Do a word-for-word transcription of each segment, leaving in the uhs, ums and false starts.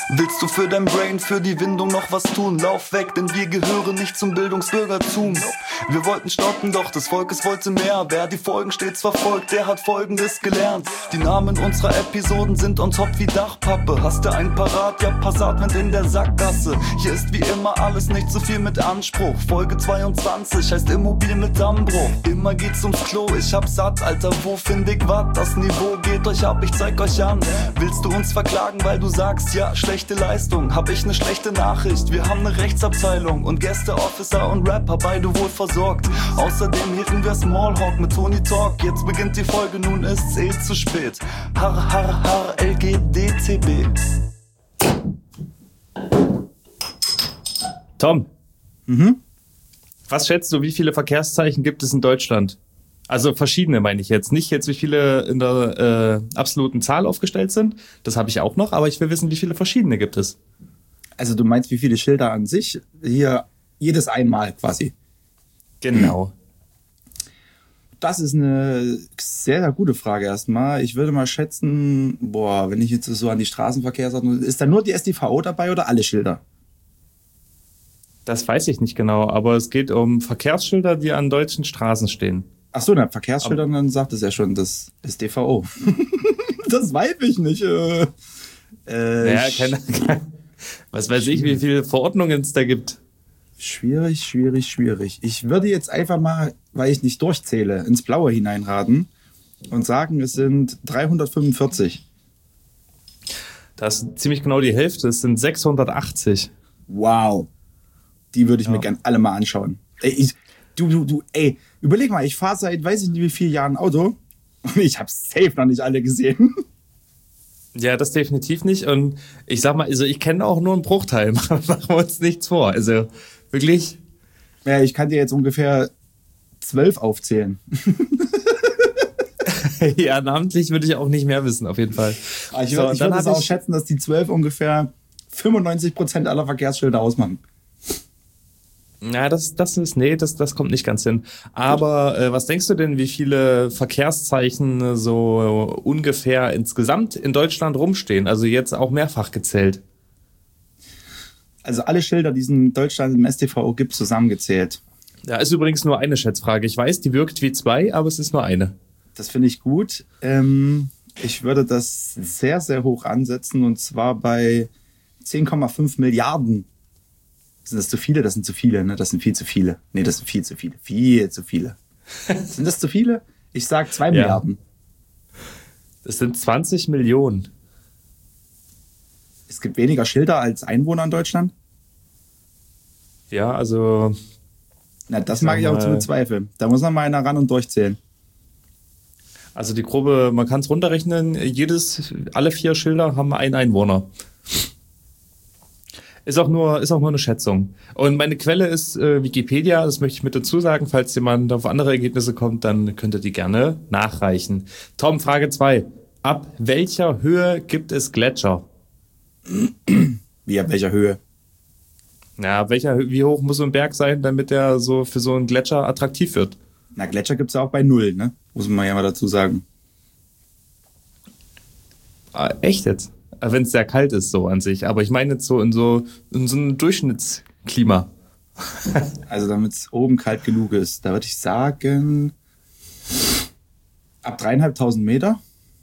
Willst du für dein Brain, für die Windung noch was tun? Lauf weg, denn wir gehören nicht zum Bildungsbürgertum. Wir wollten stoppen, doch des Volkes wollte mehr. Wer die Folgen stets verfolgt, der hat Folgendes gelernt. Die Namen unserer Episoden sind on top wie Dachpappe. Hast du einen parat? Ja, Passatwind in der Sackgasse. Hier ist wie immer alles nicht so viel mit Anspruch. Folge zweiundzwanzig heißt Immobil mit Dammbruch. Immer geht's ums Klo, ich hab satt, Alter, wo find ich wat? Das Niveau geht euch ab, ich zeig euch an. Willst du uns verklagen, weil du sagst, ja, schlechte Leistung? Hab ich ne schlechte Nachricht, wir haben ne Rechtsabteilung und Gäste, Officer und Rapper, beide wohl versorgt. Außerdem hielten wir Smallhawk mit Tony Talk. Jetzt beginnt die Folge, nun ist's eh zu spät. Har, har, har, L G D T B. Tom, Mhm. was schätzt du, wie viele Verkehrszeichen gibt es in Deutschland? Also verschiedene meine ich jetzt. Nicht jetzt, wie viele in der äh, absoluten Zahl aufgestellt sind. Das habe ich auch noch, aber ich will wissen, wie viele verschiedene gibt es. Also du meinst, wie viele Schilder an sich? Hier jedes einmal quasi. Genau. Das ist eine sehr, sehr gute Frage erstmal. Ich würde mal schätzen, boah, wenn ich jetzt so an die Straßenverkehrsordnung, ist da nur die S D V O dabei oder alle Schilder? Das weiß ich nicht genau, aber es geht um Verkehrsschilder, die an deutschen Straßen stehen. Ach so, na, Verkehrsschilder, dann sagt es ja schon, das ist D V O. Das weiß ich nicht. Äh, äh, Naja, keine, keine, was weiß ich, wie viele Verordnungen es da gibt. Schwierig, schwierig, schwierig. Ich würde jetzt einfach mal, weil ich nicht durchzähle, ins Blaue hineinraten und sagen, es sind dreihundertfünfundvierzig. Das ist ziemlich genau die Hälfte, es sind sechshundertachtzig. Wow. Die würde ich Ja. mir gern alle mal anschauen. Ey, ich, du, du, du, ey, überleg mal, ich fahre seit weiß ich nicht wie vielen Jahren Auto und ich habe safe noch nicht alle gesehen. Ja, das definitiv nicht. Und ich sag mal, also ich kenne auch nur einen Bruchteil. Machen wir uns nichts vor. Also wirklich. Ja, ich kann dir jetzt ungefähr zwölf aufzählen. Ja, namentlich würde ich auch nicht mehr wissen, auf jeden Fall. Aber ich So, würde und ich dann würd es hab auch ich- schätzen, dass die zwölf ungefähr fünfundneunzig Prozent aller Verkehrsschilder ausmachen. Ja, das, das ist, nee, das, das kommt nicht ganz hin. Aber äh, was denkst du denn, wie viele Verkehrszeichen äh, so ungefähr insgesamt in Deutschland rumstehen? Also jetzt auch mehrfach gezählt. Also alle Schilder, die es in Deutschland im S T V O gibt, zusammengezählt. Da ist übrigens nur eine Schätzfrage. Ich weiß, die wirkt wie zwei, aber es ist nur eine. Das finde ich gut. Ähm, ich würde das sehr, sehr hoch ansetzen und zwar bei zehn Komma fünf Milliarden. Sind das zu viele? Das sind zu viele, ne? Das sind viel zu viele. Nee, das sind viel zu viele. Viel zu viele. Sind das zu viele? Ich sag zwei Milliarden. Das sind zwanzig Millionen. Es gibt weniger Schilder als Einwohner in Deutschland? Ja, also Na, das Ich mag sag ich auch zu mal- bezweifeln. Da muss noch mal einer ran und durchzählen. Also die Gruppe, man kann es runterrechnen, jedes, alle vier Schilder haben einen Einwohner. Ist auch nur, ist auch nur eine Schätzung. Und meine Quelle ist äh, Wikipedia, das möchte ich mit dazu sagen. Falls jemand auf andere Ergebnisse kommt, dann könnt ihr die gerne nachreichen. Tom, Frage zwei. Ab welcher Höhe gibt es Gletscher? Wie, ab welcher Höhe? Ja, ab welcher, Hö- wie hoch muss so ein Berg sein, damit der so für so einen Gletscher attraktiv wird? Na, Gletscher gibt's ja auch bei Null, ne? Muss man ja mal dazu sagen. Ah, echt jetzt? Wenn es sehr kalt ist, so an sich. Aber ich meine jetzt so in so, in so einem Durchschnittsklima. Also damit es oben kalt genug ist. Da würde ich sagen, ab dreieinhalbtausend Meter.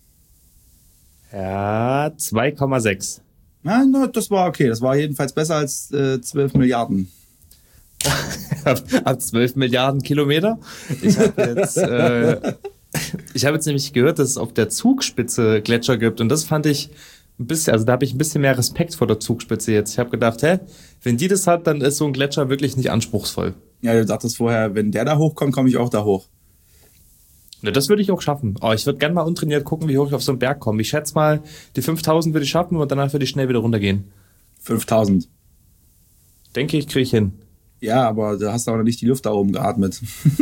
Ja, zwei Komma sechs. Na, na, das war okay. Das war jedenfalls besser als äh, zwölf Milliarden. Ab, ab zwölf Milliarden Kilometer. Ich habe jetzt, äh, ich habe jetzt nämlich gehört, dass es auf der Zugspitze Gletscher gibt. Und das fand ich ein bisschen, also da habe ich ein bisschen mehr Respekt vor der Zugspitze jetzt. Ich habe gedacht, hä, wenn die das hat, dann ist so ein Gletscher wirklich nicht anspruchsvoll. Ja, du sagtest vorher, wenn der da hochkommt, komme ich auch da hoch. Ne, das würde ich auch schaffen. Oh, ich würde gerne mal untrainiert gucken, wie hoch ich auf so einen Berg komme. Ich schätze mal, die fünftausend würde ich schaffen und danach würde ich schnell wieder runtergehen. fünftausend. Denke ich, kriege ich hin. Ja, aber du hast auch noch nicht die Luft da oben geatmet.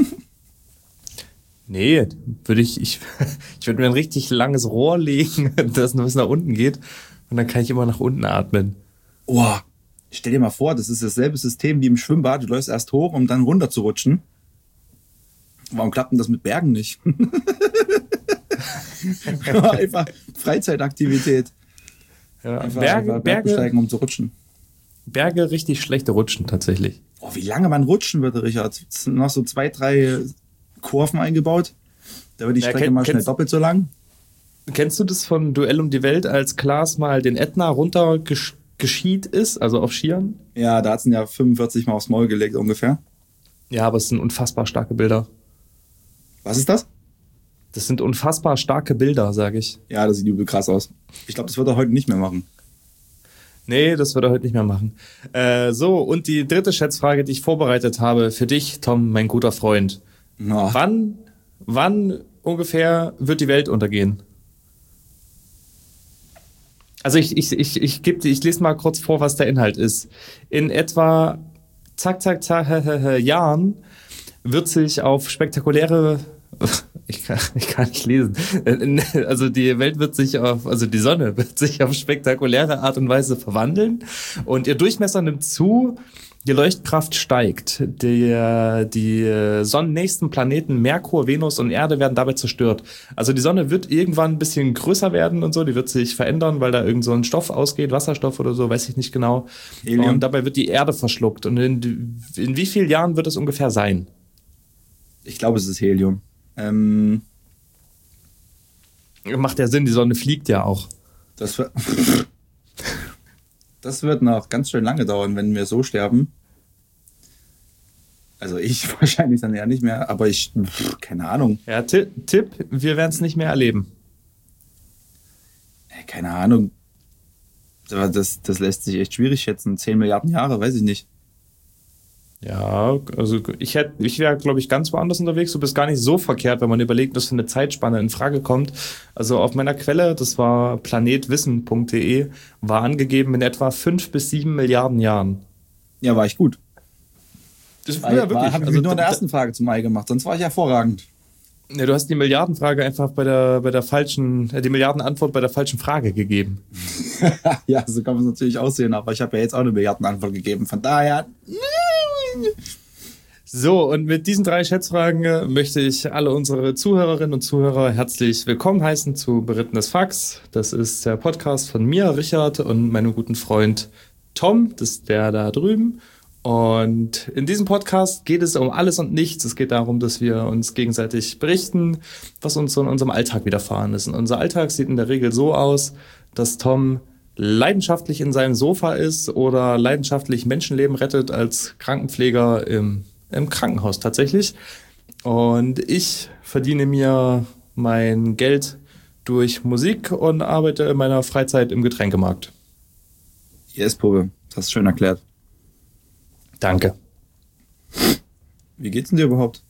Nee, würde ich, ich, ich würde mir ein richtig langes Rohr legen, das nur bis nach unten geht und dann kann ich immer nach unten atmen. Oh, stell dir mal vor, das ist dasselbe System wie im Schwimmbad. Du läufst erst hoch, um dann runter zu rutschen. Warum klappt denn das mit Bergen nicht? Einfach Freizeitaktivität. Ja, Einfach, Berge, einfach Berg Berge, besteigen, um zu rutschen. Berge richtig schlechte Rutschen tatsächlich. Oh, wie lange man rutschen würde, Richard. Es sind noch so zwei, drei Kurven eingebaut. Da wird die Ja, Strecke kenn- mal schnell kennst- doppelt so lang. Kennst du das von Duell um die Welt, als Klaas mal den Ätna runter gesch- geschied ist, also auf Skiern? Ja, da hat es ja fünfundvierzig Mal aufs Maul gelegt ungefähr. Ja, aber es sind unfassbar starke Bilder. Was ist das? Das sind unfassbar starke Bilder, sage ich. Ja, das sieht übel krass aus. Ich glaube, das wird er heute nicht mehr machen. Nee, das wird er heute nicht mehr machen. Äh, so, und die dritte Schätzfrage, die ich vorbereitet habe für dich, Tom, mein guter Freund. Oh. Wann, wann ungefähr wird die Welt untergehen? Also ich, ich, ich, ich, geb, ich lese mal kurz vor, was der Inhalt ist. In etwa zack, zack, zack, Jahren wird sich auf spektakuläre... Ich kann, ich kann nicht lesen. Also die Welt wird sich auf, also die Sonne wird sich auf spektakuläre Art und Weise verwandeln und ihr Durchmesser nimmt zu, die Leuchtkraft steigt. Die, die sonnennächsten Planeten Merkur, Venus und Erde werden dabei zerstört. Also die Sonne wird irgendwann ein bisschen größer werden und so, die wird sich verändern, weil da irgend so ein Stoff ausgeht, Wasserstoff oder so, weiß ich nicht genau. Helium. Und dabei wird die Erde verschluckt. Und in, in wie vielen Jahren wird es ungefähr sein? Ich glaube, es ist Helium. Ähm, Macht ja Sinn, die Sonne fliegt ja auch. das, wird das wird noch ganz schön lange dauern, wenn wir so sterben. Also ich wahrscheinlich dann eher nicht mehr, aber ich, pff, keine Ahnung. Ja, Ti- Tipp, wir werden es nicht mehr erleben. Äh, Keine Ahnung. Aber Das, das lässt sich echt schwierig schätzen. zehn Milliarden Jahre, weiß ich nicht. Ja, also ich hätte, ich wäre, glaube ich, ganz woanders unterwegs. Du bist gar nicht so verkehrt, wenn man überlegt, was für eine Zeitspanne in Frage kommt. Also auf meiner Quelle, das war planetwissen punkt de, war angegeben in etwa fünf bis sieben Milliarden Jahren. Ja, war ich gut. Das War, war, habe ich also, mir nur in der da- ersten Frage zum Ei gemacht, sonst war ich hervorragend. Ja, du hast die Milliardenfrage einfach bei der, bei der falschen, äh, die Milliardenantwort bei der falschen Frage gegeben. Ja, so kann man es natürlich aussehen, aber ich habe ja jetzt auch eine Milliardenantwort gegeben, von daher... So, und mit diesen drei Schätzfragen äh, möchte ich alle unsere Zuhörerinnen und Zuhörer herzlich willkommen heißen zu Berittenes Fax. Das ist der Podcast von mir, Richard, und meinem guten Freund Tom, das ist der da drüben. Und in diesem Podcast geht es um alles und nichts. Es geht darum, dass wir uns gegenseitig berichten, was uns so in unserem Alltag widerfahren ist. Und unser Alltag sieht in der Regel so aus, dass Tom leidenschaftlich in seinem Sofa ist oder leidenschaftlich Menschenleben rettet als Krankenpfleger im, im Krankenhaus tatsächlich. Und ich verdiene mir mein Geld durch Musik und arbeite in meiner Freizeit im Getränkemarkt. Yes, Pube, das hast du schön erklärt. Danke. Wie geht's denn dir überhaupt?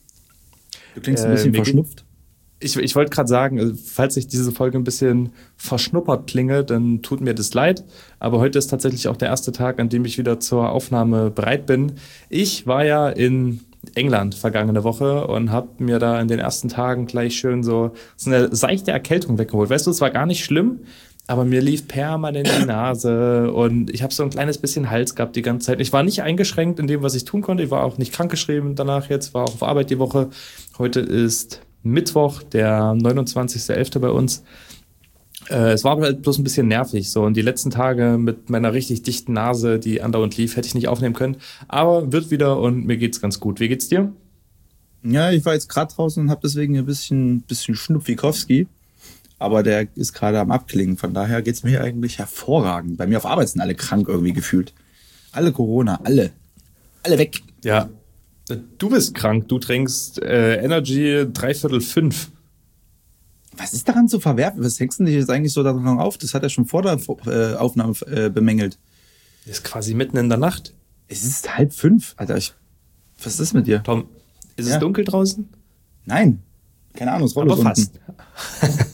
Du klingst ein Äh, bisschen mir geht- verschnupft. Ich, ich wollte gerade sagen, also, falls ich diese Folge ein bisschen verschnuppert klinge, dann tut mir das leid. Aber heute ist tatsächlich auch der erste Tag, an dem ich wieder zur Aufnahme bereit bin. Ich war ja in England vergangene Woche und habe mir da in den ersten Tagen gleich schön so, so eine seichte Erkältung weggeholt. Weißt du, es war gar nicht schlimm, aber mir lief permanent die Nase und ich habe so ein kleines bisschen Hals gehabt die ganze Zeit. Ich war nicht eingeschränkt in dem, was ich tun konnte. Ich war auch nicht krankgeschrieben danach jetzt, war auch auf Arbeit die Woche. Heute ist Mittwoch, der neunundzwanzigster elfter bei uns. Äh, es war aber halt bloß ein bisschen nervig. So. Und die letzten Tage mit meiner richtig dichten Nase, die andauernd lief, hätte ich nicht aufnehmen können. Aber wird wieder und mir geht's ganz gut. Wie geht's dir? Ja, ich war jetzt gerade draußen und habe deswegen ein bisschen, bisschen Schnupfikowski. Aber der ist gerade am Abklingen. Von daher geht's mir eigentlich hervorragend. Bei mir auf Arbeit sind alle krank irgendwie gefühlt. Alle Corona, alle. Alle weg. Ja. Du bist krank. Du trinkst äh, Energy dreiviertel fünf. Was ist daran zu verwerfen? Was hängst du dich jetzt eigentlich so daran auf? Das hat er schon vor der äh, Aufnahme äh, bemängelt. Ist quasi mitten in der Nacht. Es ist halb fünf, Alter. Ich, was ist mit dir? Tom, ist Ja. es dunkel draußen? Nein. Keine Ahnung, das Rollo Aber ist unten. fast.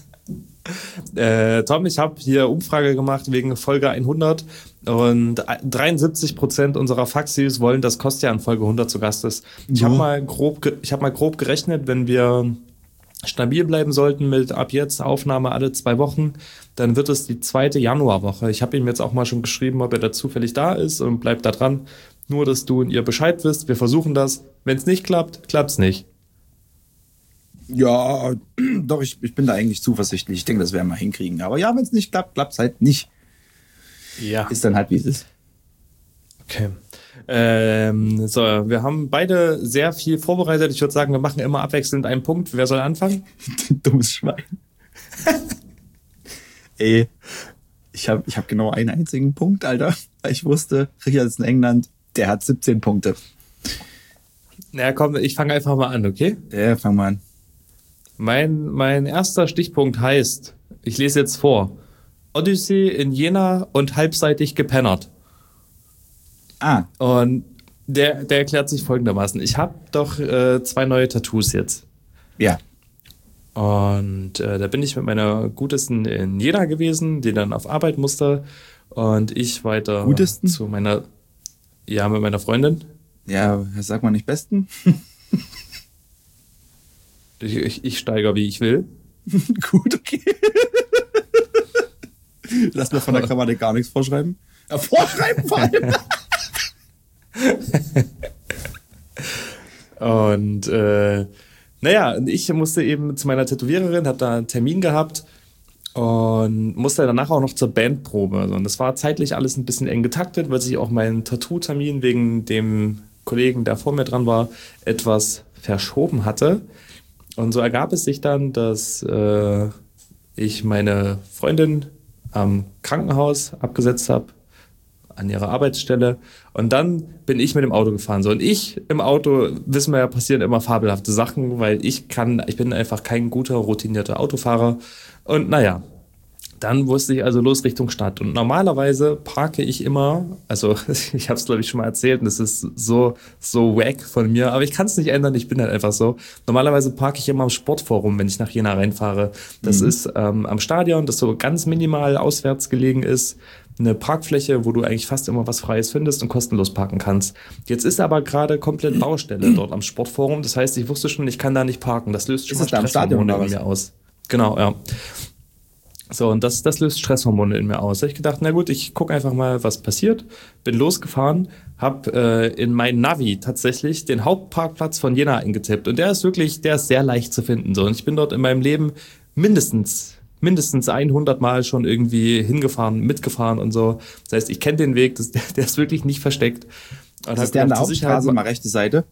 äh, Tom, ich habe hier Umfrage gemacht wegen Folge hundert und dreiundsiebzig Prozent unserer Faxis wollen, dass Kostja in Folge hundert zu Gast ist. Ich Ja. habe mal grob, ge- ich habe mal grob gerechnet, wenn wir stabil bleiben sollten mit ab jetzt Aufnahme alle zwei Wochen, dann wird es die zweite Januarwoche. Ich habe ihm jetzt auch mal schon geschrieben, ob er da zufällig da ist und bleibt da dran. Nur, dass du und ihr Bescheid wisst. Wir versuchen das. Wenn es nicht klappt, klappt's nicht. Ja, doch, ich, ich bin da eigentlich zuversichtlich. Ich denke, das werden wir hinkriegen. Aber ja, wenn es nicht klappt, klappt es halt nicht. Ja. Ist dann halt, wie es ist. Okay. Ähm, so, wir haben beide sehr viel vorbereitet. Ich würde sagen, wir machen immer abwechselnd einen Punkt. Wer soll anfangen? Dummes Schwein. Ey, ich habe ich hab genau einen einzigen Punkt, Alter. Weil ich wusste, Richard ist in England, der hat siebzehn Punkte. Na komm, ich fange einfach mal an, okay? Ja, fang mal an. Mein, mein erster Stichpunkt heißt, ich lese jetzt vor, Odyssee in Jena und halbseitig gepennert. Ah. Und der, der erklärt sich folgendermaßen. Ich habe doch äh, zwei neue Tattoos jetzt. Ja. Und äh, da bin ich mit meiner Gutesten in Jena gewesen, die dann auf Arbeit musste. Und ich weiter Gutesten? zu meiner, ja, mit meiner Freundin. Ja, sag mal nicht besten. Ich, ich, ich steigere, wie ich will. Gut, okay. Lass mir von der Grammatik gar nichts vorschreiben. Ja, vorschreiben vor allem. Und äh, naja, ich musste eben zu meiner Tätowiererin, habe da einen Termin gehabt und musste danach auch noch zur Bandprobe. Und das war zeitlich alles ein bisschen eng getaktet, weil sich auch mein Tattoo-Termin wegen dem Kollegen, der vor mir dran war, etwas verschoben hatte. Und so ergab es sich dann, dass äh, ich meine Freundin am Krankenhaus abgesetzt habe, an ihrer Arbeitsstelle. Und dann bin ich mit dem Auto gefahren. So, und ich im Auto, wissen wir ja, passieren immer fabelhafte Sachen, weil ich kann, ich bin einfach kein guter, routinierter Autofahrer. Und naja, dann wusste ich also los Richtung Stadt. Und normalerweise parke ich immer, also ich habe es glaube ich schon mal erzählt, und das ist so so wack von mir, aber ich kann es nicht ändern, ich bin halt einfach so. Normalerweise parke ich immer am Sportforum, wenn ich nach Jena reinfahre. Das mhm. ist ähm, am Stadion, das so ganz minimal auswärts gelegen ist. Eine Parkfläche, wo du eigentlich fast immer was Freies findest und kostenlos parken kannst. Jetzt ist aber gerade komplett Baustelle dort am Sportforum. Das heißt, ich wusste schon, ich kann da nicht parken. Das löst schon ist mal Stresshormone in mir aus. Genau, ja. So, und das, das löst Stresshormone in mir aus. Da habe ich gedacht, na gut, ich gucke einfach mal, was passiert. Bin losgefahren, habe äh, in mein Navi tatsächlich den Hauptparkplatz von Jena eingetippt. Und der ist wirklich, der ist sehr leicht zu finden. So, und ich bin dort in meinem Leben mindestens mindestens hundert Mal schon irgendwie hingefahren, mitgefahren und so. Das heißt, ich kenne den Weg, das, der ist wirklich nicht versteckt. Und ist der an der Hauptstraße mal rechte Seite?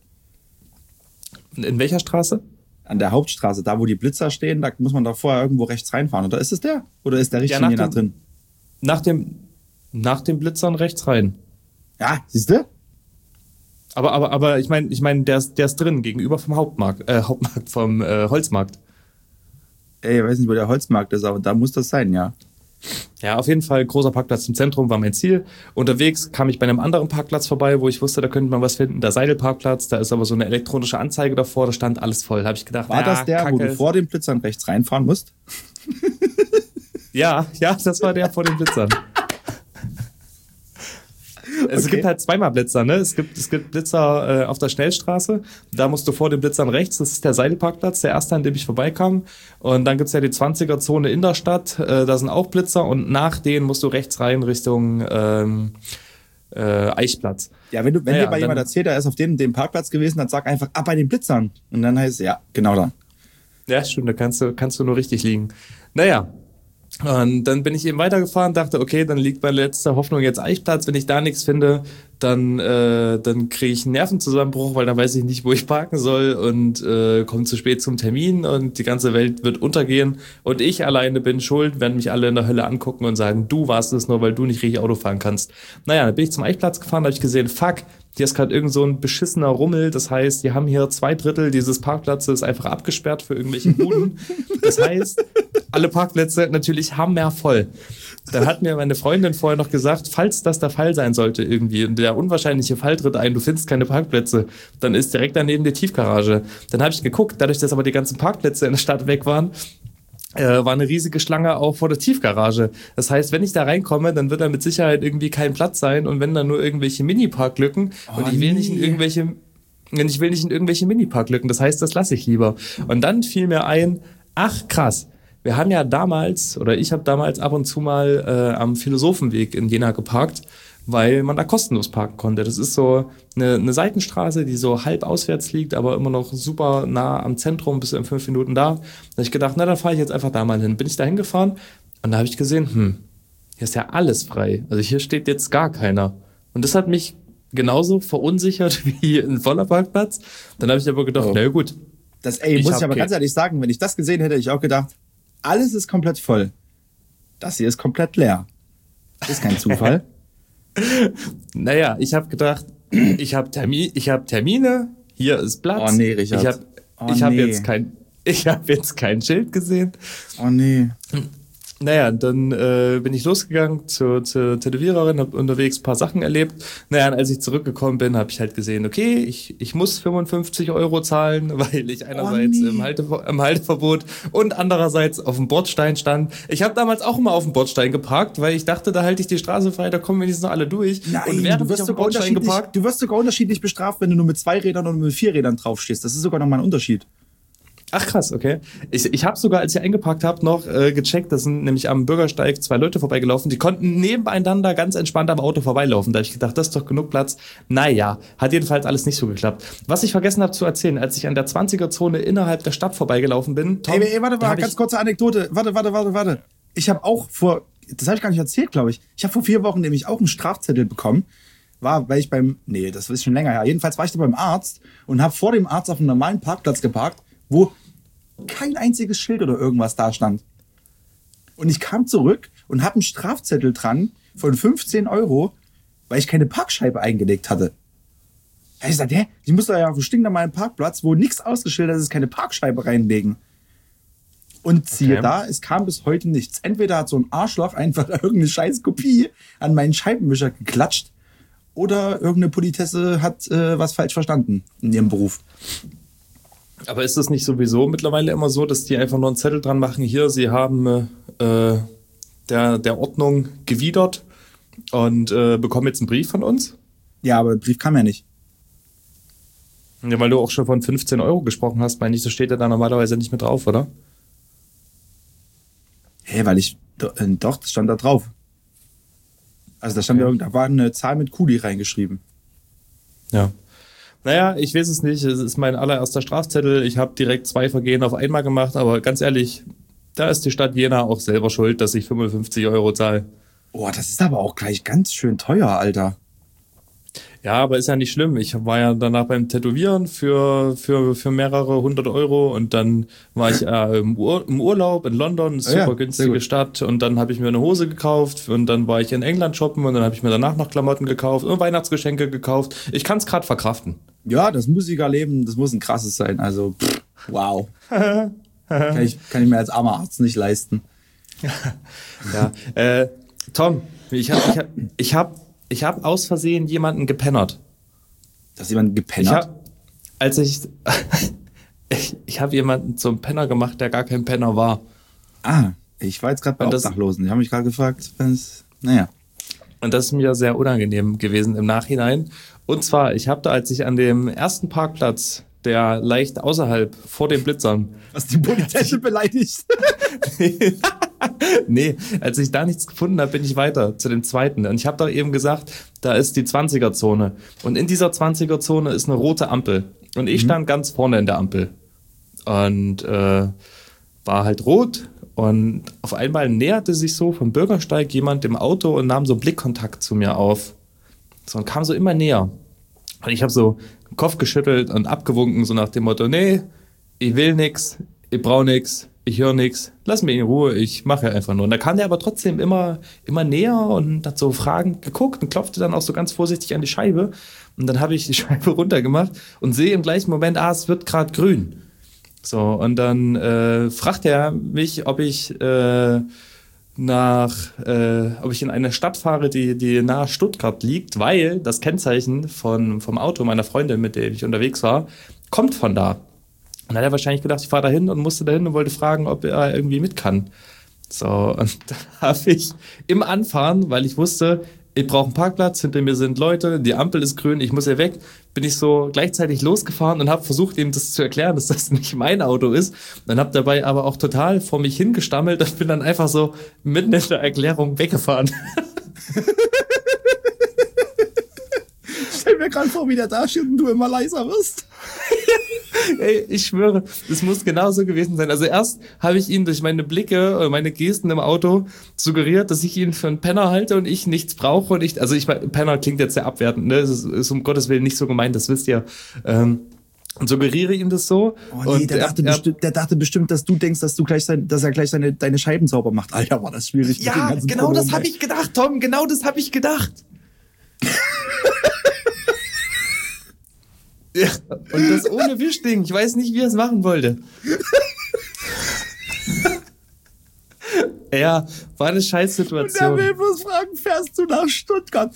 In welcher Straße? An der Hauptstraße, da wo die Blitzer stehen, da muss man doch vorher irgendwo rechts reinfahren. Oder ist es der? Oder ist der richtig ja, in Jena drin? Nach dem, nach dem Blitzern rechts rein. Ja, siehst du? Aber, aber, aber ich meine, ich mein, der, ist, der ist drin, gegenüber vom Hauptmarkt, äh, Hauptmarkt, vom äh, Holzmarkt. Ey, ich weiß nicht, wo der Holzmarkt ist, aber da muss das sein, ja. Ja, auf jeden Fall, großer Parkplatz im Zentrum war mein Ziel. Unterwegs kam ich bei einem anderen Parkplatz vorbei, wo ich wusste, da könnte man was finden. Der Seidelparkplatz, da ist aber so eine elektronische Anzeige davor, da stand alles voll. Da habe ich gedacht, war das der, Kacke, wo du vor den Blitzern rechts reinfahren musst? Ja, ja, das war der vor den Blitzern. Es okay. gibt halt zweimal Blitzer, ne? Es gibt, es gibt Blitzer äh, auf der Schnellstraße. Da musst du vor den Blitzern rechts. Das ist der Seidelparkplatz, der erste, an dem ich vorbeikam. Und dann gibt's ja die zwanziger-Zone in der Stadt. Äh, da sind auch Blitzer. Und nach denen musst du rechts rein Richtung ähm, äh, Eichplatz. Ja, wenn du, wenn naja, dir mal jemand erzählt, er ist auf dem, dem Parkplatz gewesen, dann sag einfach, ab bei den Blitzern. Und dann heißt es, ja, genau da. Ja, stimmt, da kannst du, kannst du nur richtig liegen. Naja. Und dann bin ich eben weitergefahren, dachte, okay, dann liegt meine letzte Hoffnung jetzt Eichplatz. Wenn ich da nichts finde, dann, äh, dann kriege ich einen Nervenzusammenbruch, weil dann weiß ich nicht, wo ich parken soll und äh, komme zu spät zum Termin und die ganze Welt wird untergehen. Und ich alleine bin schuld, werden mich alle in der Hölle angucken und sagen, du warst es nur, weil du nicht richtig Auto fahren kannst. Naja, dann bin ich zum Eichplatz gefahren, da habe ich gesehen, fuck, hier ist gerade irgend so ein beschissener Rummel. Das heißt, die haben hier zwei Drittel dieses Parkplatzes einfach abgesperrt für irgendwelche Buden. Das heißt, alle Parkplätze natürlich hammervoll. Dann hat mir meine Freundin vorher noch gesagt, falls das der Fall sein sollte irgendwie, und der unwahrscheinliche Fall tritt ein, du findest keine Parkplätze, dann ist direkt daneben die Tiefgarage. Dann habe ich geguckt, dadurch, dass aber die ganzen Parkplätze in der Stadt weg waren, äh, war eine riesige Schlange auch vor der Tiefgarage. Das heißt, wenn ich da reinkomme, dann wird da mit Sicherheit irgendwie kein Platz sein und wenn da nur irgendwelche Mini-Parklücken oh, und ich will nicht in irgendwelche, ich will nicht in irgendwelche Mini-Parklücken, das heißt, das lasse ich lieber. Und dann fiel mir ein, ach krass, wir haben ja damals, oder ich habe damals ab und zu mal äh, am Philosophenweg in Jena geparkt, weil man da kostenlos parken konnte. Das ist so eine, eine Seitenstraße, die so halb auswärts liegt, aber immer noch super nah am Zentrum, bis in fünf Minuten da. Da habe ich gedacht, na, dann fahre ich jetzt einfach da mal hin. Bin ich da hingefahren und da habe ich gesehen, hm, hier ist ja alles frei. Also hier steht jetzt gar keiner. Und das hat mich genauso verunsichert wie ein voller Parkplatz. Dann habe ich aber gedacht, Oh. na gut. Das, ey, Ich muss hab ich aber ge- ganz ehrlich sagen, wenn ich das gesehen hätte, hätte ich auch gedacht, alles ist komplett voll. Das hier ist komplett leer. Das ist kein Zufall. Naja, ich habe gedacht, ich habe Termi- ich hab Termine, hier ist Platz. Oh nee, Richard. Ich habe Oh ich hab nee. jetzt kein ich habe jetzt kein Schild gesehen. Oh nee. Naja, dann äh, bin ich losgegangen zur, zur Tätowiererin, habe unterwegs ein paar Sachen erlebt. Naja, und als ich zurückgekommen bin, habe ich halt gesehen, okay, ich, ich muss fünfundfünfzig Euro zahlen, weil ich einerseits nee. im, Halte, im Halteverbot und andererseits auf dem Bordstein stand. Ich habe damals auch immer auf dem Bordstein geparkt, weil ich dachte, da halte ich die Straße frei, da kommen wenigstens noch alle durch. Nein, und während du ich wirst, auf dem sogar Bordstein unterschiedlich, geparkt, du wirst sogar unterschiedlich bestraft, wenn du nur mit zwei Rädern oder mit vier Rädern draufstehst. Das ist sogar nochmal ein Unterschied. ach krass, okay. Ich, ich habe sogar, als ich eingeparkt habe, noch äh, gecheckt, da sind nämlich am Bürgersteig zwei Leute vorbeigelaufen, die konnten nebeneinander ganz entspannt am Auto vorbeilaufen. Da habe ich gedacht, das ist doch genug Platz. Naja, hat jedenfalls alles nicht so geklappt. Was ich vergessen habe zu erzählen, als ich an der zwanziger-Zone innerhalb der Stadt vorbeigelaufen bin, Tom, Ey, ey, warte, da warte, hab ganz ich, kurze Anekdote. Warte, warte, warte, warte. Ich habe auch vor, das habe ich gar nicht erzählt, glaube ich. Ich habe vor vier Wochen nämlich auch einen Strafzettel bekommen. War, weil ich beim, nee, das ist schon länger her. Jedenfalls war ich da beim Arzt und habe vor dem Arzt auf einem normalen Parkplatz geparkt, wo kein einziges Schild oder irgendwas da stand. Und ich kam zurück und habe einen Strafzettel dran von fünfzehn Euro, weil ich keine Parkscheibe eingelegt hatte. Da hab ich gesagt, hä? Ich muss da ja auf einem stinknormalen Parkplatz, wo nichts ausgeschildert ist, keine Parkscheibe reinlegen. Und siehe Okay. da, es kam bis heute nichts. Entweder hat so ein Arschloch einfach irgendeine scheiß Kopie an meinen Scheibenwischer geklatscht oder irgendeine Politesse hat äh, was falsch verstanden in ihrem Beruf. aber ist das nicht sowieso mittlerweile immer so, dass die einfach nur einen Zettel dran machen, hier, sie haben äh, der, der Ordnung gewidert und äh, bekommen jetzt einen Brief von uns? Ja, aber der Brief kam ja nicht. Ja, weil du auch schon von fünfzehn Euro gesprochen hast, meine ich, das steht ja da normalerweise nicht mit drauf, oder? Hä, weil ich, do- äh, doch, das stand da drauf. Also da stand ja, irgend- da war eine Zahl mit Kuli reingeschrieben. Ja. Naja, ich weiß es nicht. Es ist mein allererster Strafzettel. Ich habe direkt zwei Vergehen auf einmal gemacht, aber ganz ehrlich, da ist die Stadt Jena auch selber schuld, dass ich fünfundfünfzig Euro zahle. Oh, das ist aber auch gleich ganz schön teuer, Alter. Ja, aber ist ja nicht schlimm. Ich war ja danach beim Tätowieren für, für, für mehrere hundert Euro und dann war ich äh, im, Ur im Urlaub in London, eine Ah ja, super sehr günstige gut. Stadt, und dann habe ich mir eine Hose gekauft und dann war ich in England shoppen und dann habe ich mir danach noch Klamotten gekauft und Weihnachtsgeschenke gekauft. Ich kann es gerade verkraften. Ja, das Musikerleben, das muss ein krasses sein. Also, pff, wow. kann, ich, kann ich mir als armer Arzt nicht leisten. Ja. äh, Tom, ich habe ich hab, ich hab, ich hab aus Versehen jemanden gepennert. Dass jemand Ich gepennert? hab, als ich, ich, ich habe jemanden zum Penner gemacht, der gar kein Penner war. Ah, ich war jetzt gerade bei Und das- Obdachlosen. Die haben mich gerade gefragt, wenn es, naja. Und das ist mir sehr unangenehm gewesen im Nachhinein. Und zwar, ich habe da, als ich an dem ersten Parkplatz, der leicht außerhalb vor den Blitzern, Was die Politesse beleidigt. nee, als ich da nichts gefunden habe, bin ich weiter zu dem zweiten. Und ich habe doch eben gesagt, da ist die zwanziger-Zone. Und in dieser zwanziger-Zone ist eine rote Ampel. Und ich stand ganz vorne in der Ampel. Und äh, war halt rot. Und auf einmal näherte sich so vom Bürgersteig jemand im Auto und nahm so Blickkontakt zu mir auf. So, und kam so immer näher. Und ich habe so den Kopf geschüttelt und abgewunken, so nach dem Motto, nee, ich will nix, ich brauch nix, ich höre nix, lass mich in Ruhe, ich mache einfach nur. Und da kam der aber trotzdem immer, immer näher und hat so fragend geguckt und klopfte dann auch so ganz vorsichtig an die Scheibe. Und dann habe ich die Scheibe runtergemacht und sehe im gleichen Moment, ah, es wird gerade grün. So, und dann äh, fragt er mich, ob ich äh, nach, äh, ob ich in eine Stadt fahre, die, die nahe Stuttgart liegt, weil das Kennzeichen von, vom Auto meiner Freundin, mit der ich unterwegs war, kommt von da. Und dann hat er wahrscheinlich gedacht, ich fahre dahin und musste dahin und wollte fragen, ob er irgendwie mit kann. So, und dann habe ich im Anfahren, weil ich wusste, ich brauche einen Parkplatz, hinter mir sind Leute, die Ampel ist grün, ich muss hier weg, bin ich so gleichzeitig losgefahren und habe versucht, ihm das zu erklären, dass das nicht mein Auto ist. Dann habe dabei aber auch total vor mich hingestammelt und bin dann einfach so mitten in der Erklärung weggefahren. Stell mir gerade vor, wie der da steht und du immer leiser wirst. Ey, ich schwöre, das muss genauso gewesen sein. Also erst habe ich ihn durch meine Blicke oder meine Gesten im Auto suggeriert, dass ich ihn für einen Penner halte und ich nichts brauche. Und ich, also ich meine, Penner klingt jetzt sehr abwertend, ne? Das ist, ist um Gottes Willen nicht so gemeint, das wisst ihr. Ähm, und suggeriere ihm das so. Oh nee, und der, er, dachte er, bestimmt, der dachte bestimmt, dass du denkst, dass du gleich sein, dass er gleich seine, deine Scheiben sauber macht. Alter, war das schwierig. mit den Ja, ganzen genau das Pronomen, habe ey. ich gedacht, Tom, genau das habe ich gedacht. Ja, und das ohne Wischding. Ich weiß nicht, wie er es machen wollte. Ja, war eine Und der Scheißsituation. will bloß fragen, fährst du nach Stuttgart?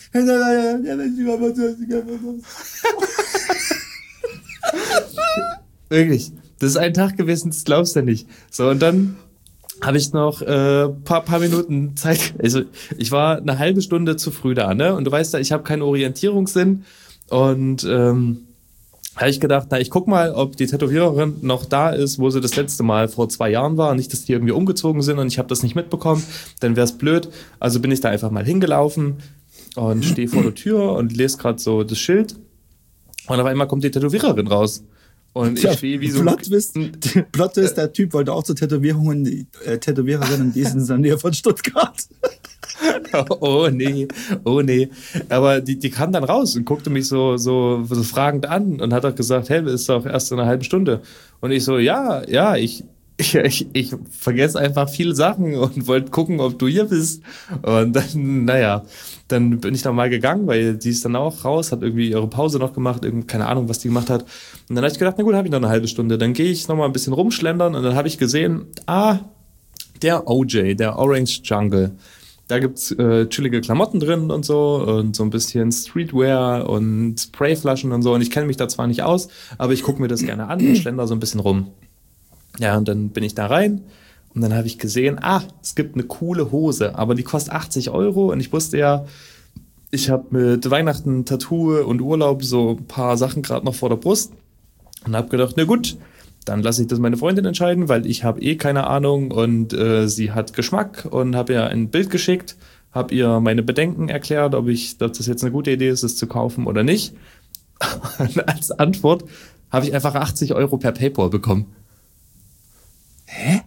Wirklich. Das ist ein Tag gewesen, das glaubst du nicht. So, und dann habe ich noch äh, paar, paar Minuten Zeit. Also ich war eine halbe Stunde zu früh da, ne? Und du weißt ja, ich habe keinen Orientierungssinn. Und ähm, habe ich gedacht, na, ich guck mal, ob die Tätowiererin noch da ist, wo sie das letzte Mal vor zwei Jahren war. Nicht, dass die irgendwie umgezogen sind und ich habe das nicht mitbekommen. Dann wäre es blöd. Also bin ich da einfach mal hingelaufen und stehe vor der Tür und lese gerade so das Schild. Und auf einmal kommt die Tätowiererin raus. Und ich stehe wie so... Plot-Twist, Plot-Twist, der Typ wollte auch zur Tätowierungen, äh, Tätowiererinnen, die sind in der Nähe von Stuttgart. Oh nee, oh nee. Aber die, die kam dann raus und guckte mich so, so, so fragend an und hat auch gesagt, hey, ist doch erst in einer halben Stunde. Und ich so, ja, ja, ich, ich, ich, ich vergesse einfach viele Sachen und wollte gucken, ob du hier bist. Und dann, naja, dann bin ich dann mal gegangen, weil die ist dann auch raus, hat irgendwie ihre Pause noch gemacht, irgendwie, keine Ahnung, was die gemacht hat. Und dann habe ich gedacht, na gut, habe ich noch eine halbe Stunde. Dann gehe ich noch mal ein bisschen rumschlendern und dann habe ich gesehen, ah, der O J, der Orange Jungle. Da gibt's äh, chillige Klamotten drin und so und so ein bisschen Streetwear und Sprayflaschen und so. Und ich kenne mich da zwar nicht aus, aber ich gucke mir das gerne an und schlender so ein bisschen rum. Ja, und dann bin ich da rein und dann habe ich gesehen, ah, es gibt eine coole Hose, aber die kostet achtzig Euro. Und ich wusste ja, ich habe mit Weihnachten, Tattoo und Urlaub so ein paar Sachen gerade noch vor der Brust und habe gedacht, na gut, dann lasse ich das meine Freundin entscheiden, weil ich habe eh keine Ahnung und äh, sie hat Geschmack und habe ihr ein Bild geschickt, habe ihr meine Bedenken erklärt, ob ich, ob das jetzt eine gute Idee ist, es zu kaufen oder nicht. Und als Antwort habe ich einfach achtzig Euro per PayPal bekommen. Hä?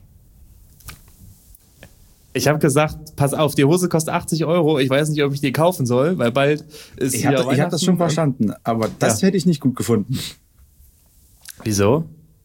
Ich habe gesagt, pass auf, die Hose kostet achtzig Euro, ich weiß nicht, ob ich die kaufen soll, weil bald ist Ich hier habe hab das schon verstanden, aber das Ja. hätte ich nicht gut gefunden. Wieso?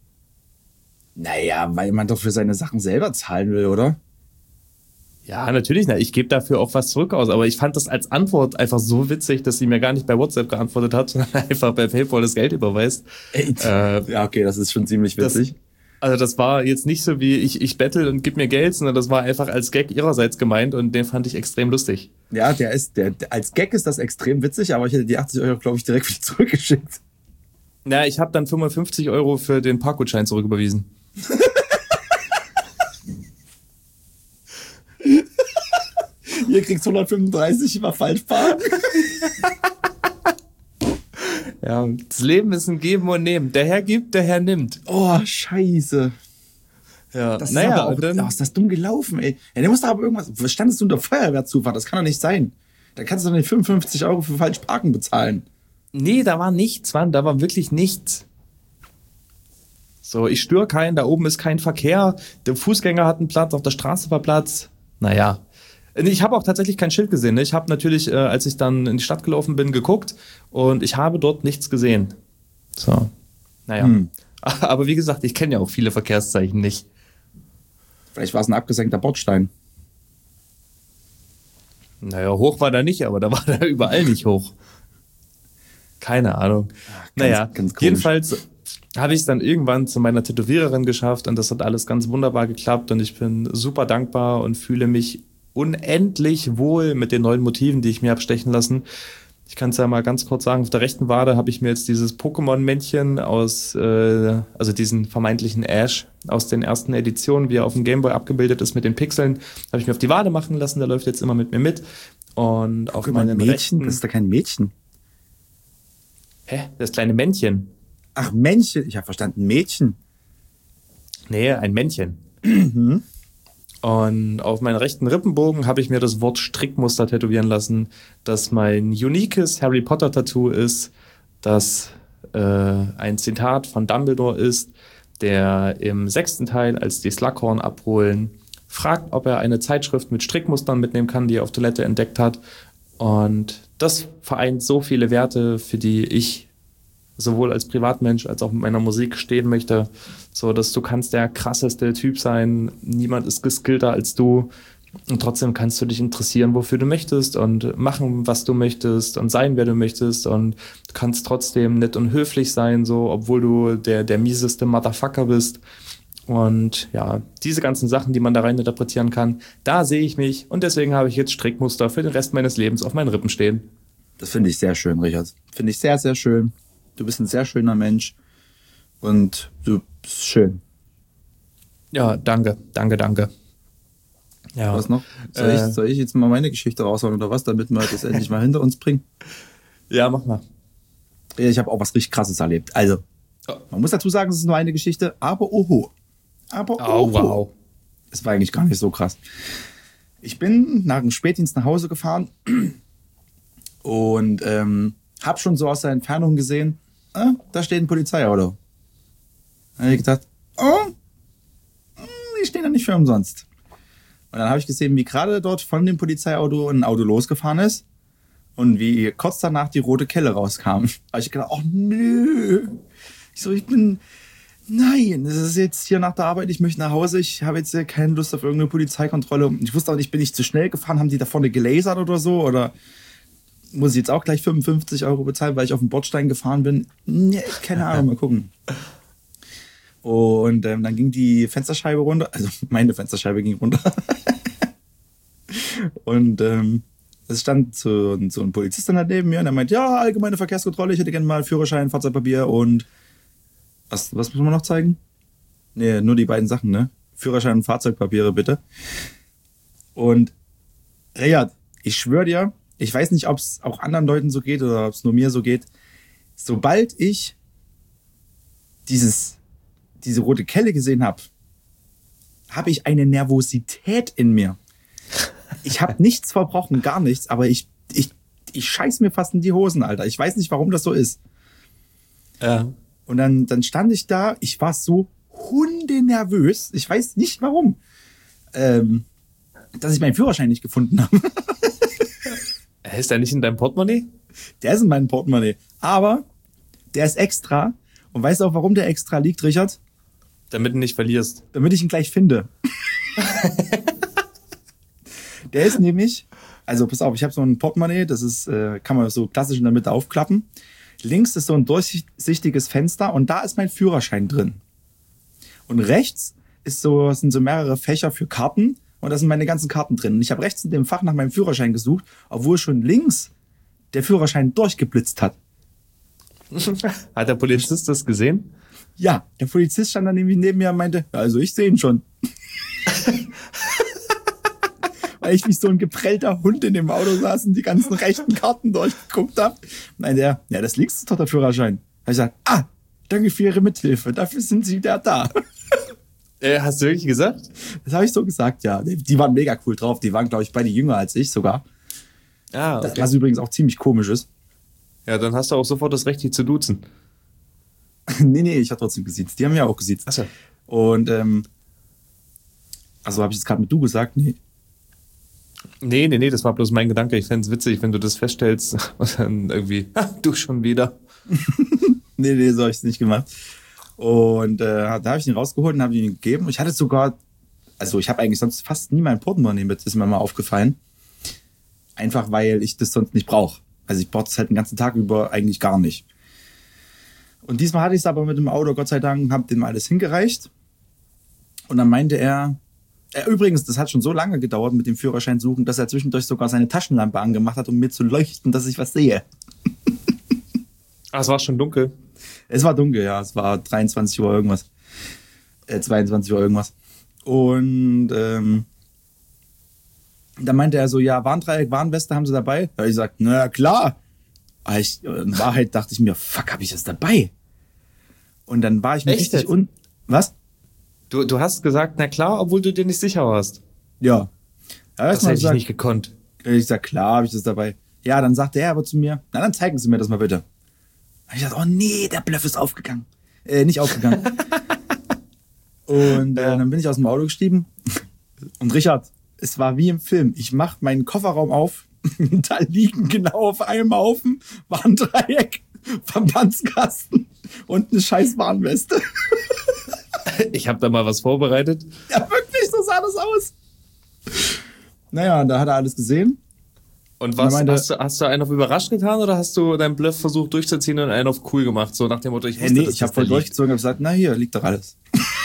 Naja, weil man doch für seine Sachen selber zahlen will, oder? Ja, natürlich, na, ich gebe dafür auch was zurück aus, aber ich fand das als Antwort einfach so witzig, dass sie mir gar nicht bei WhatsApp geantwortet hat, sondern einfach bei PayPal das Geld überweist. Ey, Äh, ja, okay, das ist schon ziemlich witzig. Also das war jetzt nicht so wie ich, ich bettel und gib mir Geld, sondern das war einfach als Gag ihrerseits gemeint und den fand ich extrem lustig. Ja, der ist, der, der, als Gag ist das extrem witzig, aber ich hätte die achtzig Euro, glaube ich, direkt wieder zurückgeschickt. Na, ich habe dann fünfundfünfzig Euro für den Parkgutschein zurücküberwiesen. Ihr kriegt hundertfünfunddreißig, war falsch parken. Ja, das Leben ist ein Geben und Nehmen. Der Herr gibt, der Herr nimmt. Oh, scheiße. Ja, Das naja, ist aber auch, und dann, oh, ist das dumm gelaufen, ey. Ja, der muss da aber irgendwas, standest du unter Feuerwehrzufahrt? Das kann doch nicht sein. Da kannst du doch nicht fünfundfünfzig Euro für falsch parken bezahlen. nee, da war nichts, Mann, da war wirklich nichts. So, ich störe keinen, da oben ist kein Verkehr, der Fußgänger hat einen Platz, auf der Straße war Platz. Naja. Ich habe auch tatsächlich kein Schild gesehen. Ne? Ich habe natürlich, äh, als ich dann in die Stadt gelaufen bin, geguckt und ich habe dort nichts gesehen. So, naja. Hm. Aber wie gesagt, ich kenne ja auch viele Verkehrszeichen nicht. Vielleicht war es ein abgesenkter Bordstein. Naja, hoch war da nicht, aber da war da überall nicht hoch. Keine Ahnung. Ach, ganz, naja, ganz komisch. jedenfalls habe ich es dann irgendwann zu meiner Tätowiererin geschafft und das hat alles ganz wunderbar geklappt und ich bin super dankbar und fühle mich unendlich wohl mit den neuen Motiven, die ich mir habe stechen lassen. Ich kann es ja mal ganz kurz sagen, auf der rechten Wade habe ich mir jetzt dieses Pokémon-Männchen aus, äh, also diesen vermeintlichen Ash aus den ersten Editionen, wie er auf dem Gameboy abgebildet ist mit den Pixeln, habe ich mir auf die Wade machen lassen, der läuft jetzt immer mit mir mit. Und auf Guck mal, meinen Mädchen, rechten... das ist doch kein Mädchen. Hä? Das kleine Männchen. Ach, Männchen, ich habe verstanden, Mädchen. Nee, ein Männchen. Und auf meinen rechten Rippenbogen habe ich mir das Wort Strickmuster tätowieren lassen, das mein uniques Harry Potter Tattoo ist, das äh, ein Zitat von Dumbledore ist, der im sechsten Teil, als die Slughorn abholen, fragt, ob er eine Zeitschrift mit Strickmustern mitnehmen kann, die er auf Toilette entdeckt hat. Und das vereint so viele Werte, für die ich sowohl als Privatmensch als auch mit meiner Musik stehen möchte. So, dass du kannst der krasseste Typ sein, niemand ist geskillter als du und trotzdem kannst du dich interessieren, wofür du möchtest und machen, was du möchtest und sein, wer du möchtest und du kannst trotzdem nett und höflich sein, so, obwohl du der, der mieseste Motherfucker bist. Und ja, diese ganzen Sachen, die man da rein interpretieren kann, da sehe ich mich und deswegen habe ich jetzt Strickmuster für den Rest meines Lebens auf meinen Rippen stehen. Das finde ich sehr schön, Richard. Finde ich sehr, sehr schön. Du bist ein sehr schöner Mensch und du bist schön. Ja, danke, danke, danke. Ja. Was noch? Soll, äh, ich, soll ich jetzt mal meine Geschichte raushauen oder was, damit wir das endlich mal hinter uns bringen? Ja, mach mal. Ich habe auch was richtig Krasses erlebt. Also, man muss dazu sagen, es ist nur eine Geschichte, aber oho. Aber oho. Oh, wow. Es war eigentlich gar nicht so krass. Ich bin nach dem Spätdienst nach Hause gefahren und ähm, habe schon so aus der Entfernung gesehen, äh, da steht ein Polizeiauto. Da habe ich gedacht, oh, die stehen da nicht für umsonst. Und dann habe ich gesehen, wie gerade dort von dem Polizeiauto ein Auto losgefahren ist und wie kurz danach die rote Kelle rauskam. Da habe ich gedacht, oh nö. Ich so, ich bin, nein, das ist jetzt hier nach der Arbeit, ich möchte nach Hause, ich habe jetzt keine Lust auf irgendeine Polizeikontrolle. Ich wusste auch nicht, bin ich zu schnell gefahren, haben die da vorne gelasert oder so oder muss ich jetzt auch gleich fünfundfünfzig Euro bezahlen, weil ich auf den Bordstein gefahren bin? Nee, keine Ahnung, mal gucken. Und ähm, dann ging die Fensterscheibe runter, also meine Fensterscheibe ging runter. Und ähm, es stand so, so ein Polizist dann neben mir und er meint, ja, allgemeine Verkehrskontrolle, ich hätte gerne mal Führerschein, Fahrzeugpapier und was, was muss man noch zeigen? Nee, nur die beiden Sachen, ne? Führerschein und Fahrzeugpapiere, bitte. Und Riyad, ich schwöre dir, ich weiß nicht, ob es auch anderen Leuten so geht oder ob es nur mir so geht, sobald ich dieses diese rote Kelle gesehen habe, habe ich eine Nervosität in mir. Ich habe nichts verbrochen, gar nichts, aber ich, ich, ich scheiß mir fast in die Hosen, Alter. Ich weiß nicht, warum das so ist. Ja. Und dann, dann stand ich da, ich war so hundenervös, ich weiß nicht warum, ähm, dass ich meinen Führerschein nicht gefunden habe. Ist der nicht in deinem Portemonnaie? Der ist in meinem Portemonnaie, aber der ist extra. Und weißt du auch, warum der extra liegt, Richard? Damit du ihn nicht verlierst. Damit ich ihn gleich finde. Der ist nämlich, also pass auf, ich habe so ein Portemonnaie, das ist, äh, kann man so klassisch in der Mitte aufklappen. Links ist so ein durchsichtiges Fenster und da ist mein Führerschein drin. Und rechts ist so, sind so mehrere Fächer für Karten und da sind meine ganzen Karten drin. Und ich habe rechts in dem Fach nach meinem Führerschein gesucht, obwohl schon links der Führerschein durchgeblitzt hat. Hat der Polizist das gesehen? Ja, der Polizist stand dann nämlich neben mir und meinte, also ich sehe ihn schon. Weil ich wie so ein geprellter Hund in dem Auto saß und die ganzen rechten Karten durchgeguckt habe. Meinte er, ja, das links ist doch der Führerschein. Da ich gesagt, ah, danke für Ihre Mithilfe, dafür sind Sie wieder da. Äh, hast du wirklich gesagt? Das habe ich so gesagt, ja. Die waren mega cool drauf, die waren, glaube ich, beide jünger als ich sogar. Ah, okay. Was übrigens auch ziemlich komisch ist. Ja, dann hast du auch sofort das Recht, die zu duzen. nee, nee, ich habe trotzdem gesiezt. Die haben ja auch gesiezt. Achso. Und, ähm, also habe ich jetzt gerade mit du gesagt? Nee. Nee, nee, nee, das war bloß mein Gedanke. Ich fände es witzig, wenn du das feststellst und dann irgendwie, ha, du schon wieder. nee, nee, so habe ich es nicht gemacht. Und äh, da habe ich ihn rausgeholt und habe ihn gegeben. Ich hatte sogar, also ich habe eigentlich sonst fast nie mein Portemonnaie mit, ist mir mal aufgefallen. Einfach, weil ich das sonst nicht brauche. Also ich brauche das halt den ganzen Tag über eigentlich gar nicht. Und diesmal hatte ich es aber mit dem Auto, Gott sei Dank, habe dem alles hingereicht. Und dann meinte er, äh, übrigens, das hat schon so lange gedauert mit dem Führerschein suchen, dass er zwischendurch sogar seine Taschenlampe angemacht hat, um mir zu leuchten, dass ich was sehe. Ah, es war schon dunkel. Es war dunkel, ja. Es war dreiundzwanzig Uhr irgendwas. Äh, zweiundzwanzig Uhr irgendwas. Und ähm, dann meinte er so, ja, Warndreieck, Warnweste haben sie dabei? Da habe ich gesagt, na klar. Aber ich, in Wahrheit dachte ich mir, fuck, habe ich das dabei? Und dann war ich mir Echt richtig un... Was? Du, du hast gesagt, na klar, obwohl du dir nicht sicher warst. Ja. ja das hätte ich gesagt, nicht gekonnt. Ich sag, klar habe ich das dabei. Ja, dann sagte er aber zu mir, na dann zeigen Sie mir das mal bitte. Und ich dachte, oh nee, der Bluff ist aufgegangen. Äh, nicht aufgegangen. Und äh, dann bin ich aus dem Auto gestiegen. Und Richard, es war wie im Film. Ich mach meinen Kofferraum auf. Da liegen genau auf einem Haufen war ein Dreieck, Verbandskasten und eine scheiß Warnweste. Ich habe da mal was vorbereitet. Ja, wirklich, so sah das aus. Naja, da hat er alles gesehen. Und was, meinte, hast, du, hast du einen auf überrascht getan oder hast du deinen Bluff versucht durchzuziehen und einen auf cool gemacht? So nach dem Motto, ich wusste, hey, nee, dass ich das habe voll da liegt. durchgezogen und gesagt, na hier, liegt doch alles.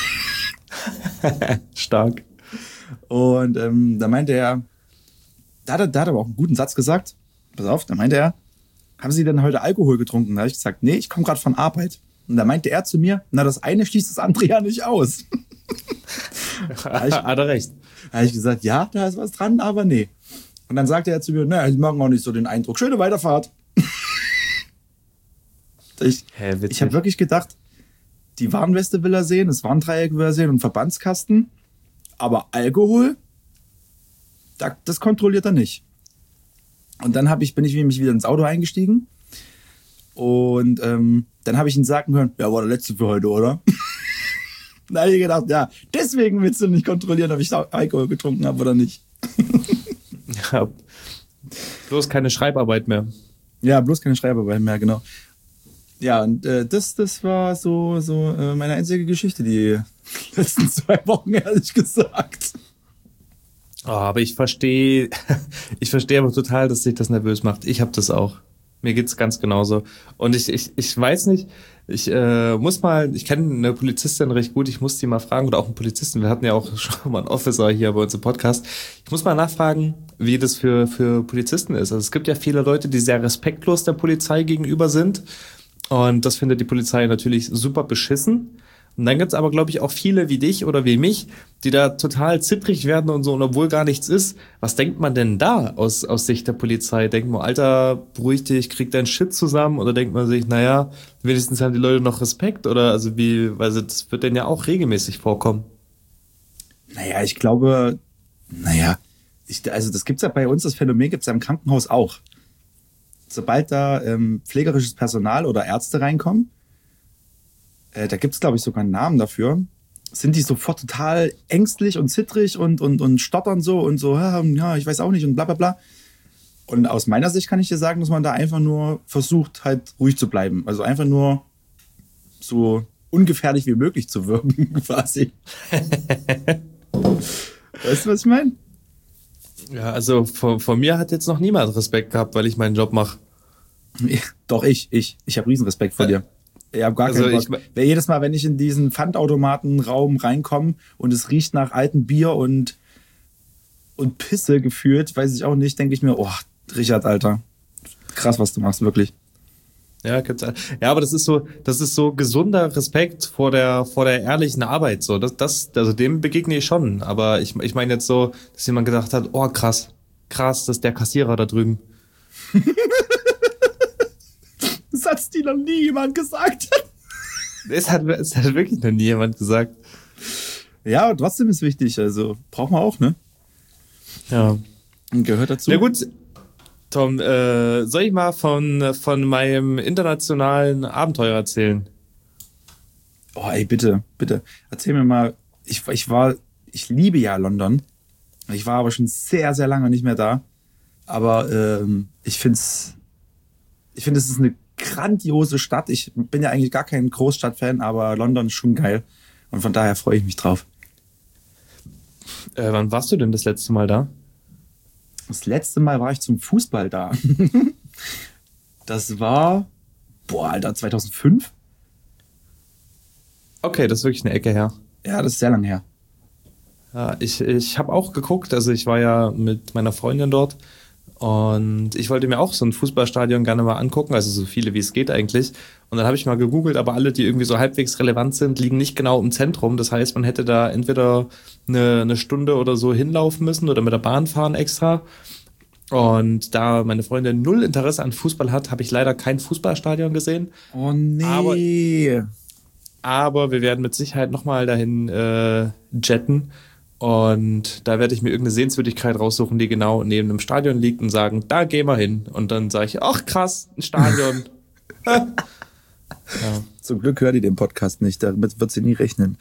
Stark. Und ähm, da meinte er, da hat er, da hat er aber auch einen guten Satz gesagt. Pass auf, da meinte er, haben Sie denn heute Alkohol getrunken? Da habe ich gesagt, nee, ich komme gerade von Arbeit. Und da meinte er zu mir, na, das eine schließt das andere ja nicht aus. Da ich, Hat er recht. Da habe ich gesagt, ja, da ist was dran, aber nee. Und dann sagte er zu mir, naja, Sie machen auch nicht so den Eindruck. Schöne Weiterfahrt. ich Hä, witzig. ich habe wirklich gedacht, die Warnweste will er sehen, das Warndreieck will er sehen und Verbandskasten. Aber Alkohol, da, das kontrolliert er nicht. Und dann hab ich, bin ich nämlich wieder ins Auto eingestiegen. Und ähm, dann habe ich ihn sagen hören, ja, war der letzte für heute, oder? Da habe ich gedacht, ja, deswegen willst du nicht kontrollieren, ob ich Alkohol getrunken habe oder nicht. Ja. Bloß keine Schreibarbeit mehr. Ja, bloß keine Schreibarbeit mehr, genau. Ja, und äh, das, das war so, so äh, meine einzige Geschichte, die letzten zwei Wochen, ehrlich gesagt. Oh, aber ich verstehe, ich verstehe aber total, dass sich das nervös macht. Ich habe das auch. Mir geht's ganz genauso. Und ich, ich, ich weiß nicht, ich äh, muss mal, ich kenne eine Polizistin recht gut, ich muss die mal fragen, oder auch einen Polizisten, wir hatten ja auch schon mal einen Officer hier bei uns im Podcast. Ich muss mal nachfragen, wie das für, für Polizisten ist. Also es gibt ja viele Leute, die sehr respektlos der Polizei gegenüber sind. Und das findet die Polizei natürlich super beschissen. Und dann gibt's aber, glaube ich, auch viele wie dich oder wie mich, die da total zittrig werden und so, und obwohl gar nichts ist. Was denkt man denn da aus, aus Sicht der Polizei? Denkt man, Alter, beruhig dich, krieg deinen Shit zusammen? Oder denkt man sich, naja, wenigstens haben die Leute noch Respekt? Oder also wie, weil das wird denn ja auch regelmäßig vorkommen. Naja, ich glaube, naja, ich, also das gibt's ja bei uns, das Phänomen gibt's ja im Krankenhaus auch. Sobald da ähm, pflegerisches Personal oder Ärzte reinkommen, äh, da gibt's, glaube ich, sogar einen Namen dafür, sind die sofort total ängstlich und zittrig und, und, und stottern so und so, ja, ich weiß auch nicht und bla bla bla. Und aus meiner Sicht kann ich dir sagen, dass man da einfach nur versucht, halt ruhig zu bleiben. Also einfach nur so ungefährlich wie möglich zu wirken, quasi. Weißt du, was ich meine? Ja, also von, von mir hat jetzt noch niemand Respekt gehabt, weil ich meinen Job mache. Doch, ich, ich. Ich habe riesen Respekt vor dir. Ich habe gar Also keinen ich- Bock. Wer jedes Mal, wenn ich in diesen Pfandautomatenraum reinkomme und es riecht nach altem Bier und, und Pisse gefühlt, weiß ich auch nicht, denke ich mir, oh, Richard, Alter, krass, was du machst, wirklich. Ja, gibt's. Ja, aber das ist so, das ist so gesunder Respekt vor der, vor der ehrlichen Arbeit. So, das, das, also dem begegne ich schon. Aber ich, ich meine jetzt so, dass jemand gedacht hat, oh krass, krass, das ist der Kassierer da drüben. Das hat's dir noch nie jemand gesagt. Es hat, es hat wirklich noch nie jemand gesagt. Ja, aber trotzdem ist wichtig, also braucht man auch, ne? Ja. Und gehört dazu. Na gut, Tom, äh, soll ich mal von, von meinem internationalen Abenteuer erzählen? Oh, ey, bitte, bitte. Erzähl mir mal, ich, ich war, ich liebe ja London. Ich war aber schon sehr, sehr lange nicht mehr da. Aber ähm, ich find's, ich finde, es ist eine grandiose Stadt. Ich bin ja eigentlich gar kein Großstadtfan, aber London ist schon geil. Und von daher freue ich mich drauf. Äh, wann warst du denn das letzte Mal da? Das letzte Mal war ich zum Fußball da. Das war, boah, Alter, zweitausendfünf? Okay, das ist wirklich eine Ecke her. Ja, das ist sehr lang her. Ja, ich ich habe auch geguckt, also ich war ja mit meiner Freundin dort und ich wollte mir auch so ein Fußballstadion gerne mal angucken, also so viele wie es geht eigentlich. Und dann habe ich mal gegoogelt, aber alle, die irgendwie so halbwegs relevant sind, liegen nicht genau im Zentrum. Das heißt, man hätte da entweder eine, eine Stunde oder so hinlaufen müssen oder mit der Bahn fahren extra. Und da meine Freundin null Interesse an Fußball hat, habe ich leider kein Fußballstadion gesehen. Oh nee. Aber wir werden mit Sicherheit nochmal dahin äh, jetten. Und da werde ich mir irgendeine Sehenswürdigkeit raussuchen, die genau neben einem Stadion liegt und sagen, da gehen wir hin. Und dann sage ich, ach krass, ein Stadion. Ja. Zum Glück hört ihr den Podcast nicht, damit wird sie nie rechnen.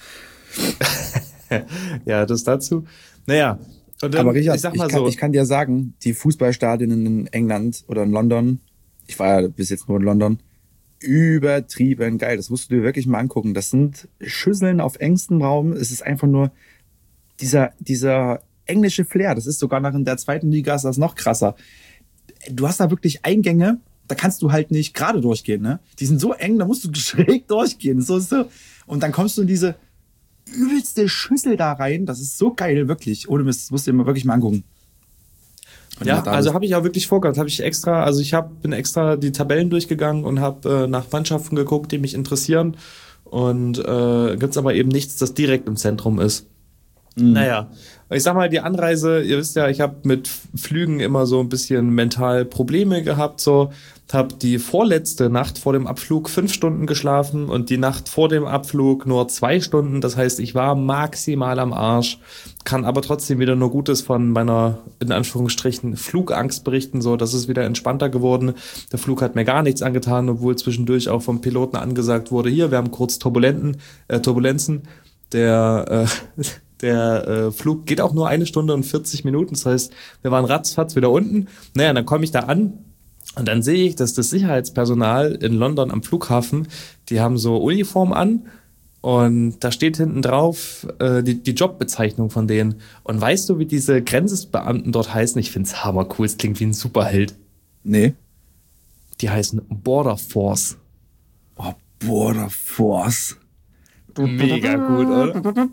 Ja, das dazu. Naja, und dann, aber Richard, ich, sag mal ich, kann, so, ich kann dir sagen, die Fußballstadien in England oder in London, ich war ja bis jetzt nur in London, übertrieben geil. Das musst du dir wirklich mal angucken. Das sind Schüsseln auf engstem Raum. Es ist einfach nur dieser, dieser englische Flair. Das ist sogar noch in der zweiten Liga ist das noch krasser. Du hast da wirklich Eingänge, da kannst du halt nicht gerade durchgehen, ne? Die sind so eng, da musst du schräg durchgehen. So, so. Und dann kommst du in diese übelste Schüssel da rein. Das ist so geil, wirklich. Ohne Mist, das musst du dir mal wirklich mal angucken. Und ja, also habe ich auch wirklich vorgehabt, habe ich extra, also ich hab, bin extra die Tabellen durchgegangen und habe äh, nach Mannschaften geguckt, die mich interessieren. Und äh, gibt's aber eben nichts, das direkt im Zentrum ist. Mhm. Naja, ich sag mal, die Anreise, ihr wisst ja, ich habe mit Flügen immer so ein bisschen mental Probleme gehabt, so. Habe die vorletzte Nacht vor dem Abflug fünf Stunden geschlafen und die Nacht vor dem Abflug nur zwei Stunden. Das heißt, ich war maximal am Arsch, kann aber trotzdem wieder nur Gutes von meiner, in Anführungsstrichen, Flugangst berichten. So, das ist wieder entspannter geworden. Der Flug hat mir gar nichts angetan, obwohl zwischendurch auch vom Piloten angesagt wurde, hier, wir haben kurz Turbulenten, äh, Turbulenzen. Der, äh, der äh, Flug geht auch nur eine Stunde und vierzig Minuten. Das heißt, wir waren ratzfatz wieder unten. Naja, dann komme ich da an. Und dann sehe ich, dass das Sicherheitspersonal in London am Flughafen, die haben so Uniform an und da steht hinten drauf äh, die, die Jobbezeichnung von denen. Und weißt du, wie diese Grenzbeamten dort heißen? Ich find's hammercool, es klingt wie ein Superheld. Nee. Die heißen Border Force. Oh, Border Force. Mega gut, oder?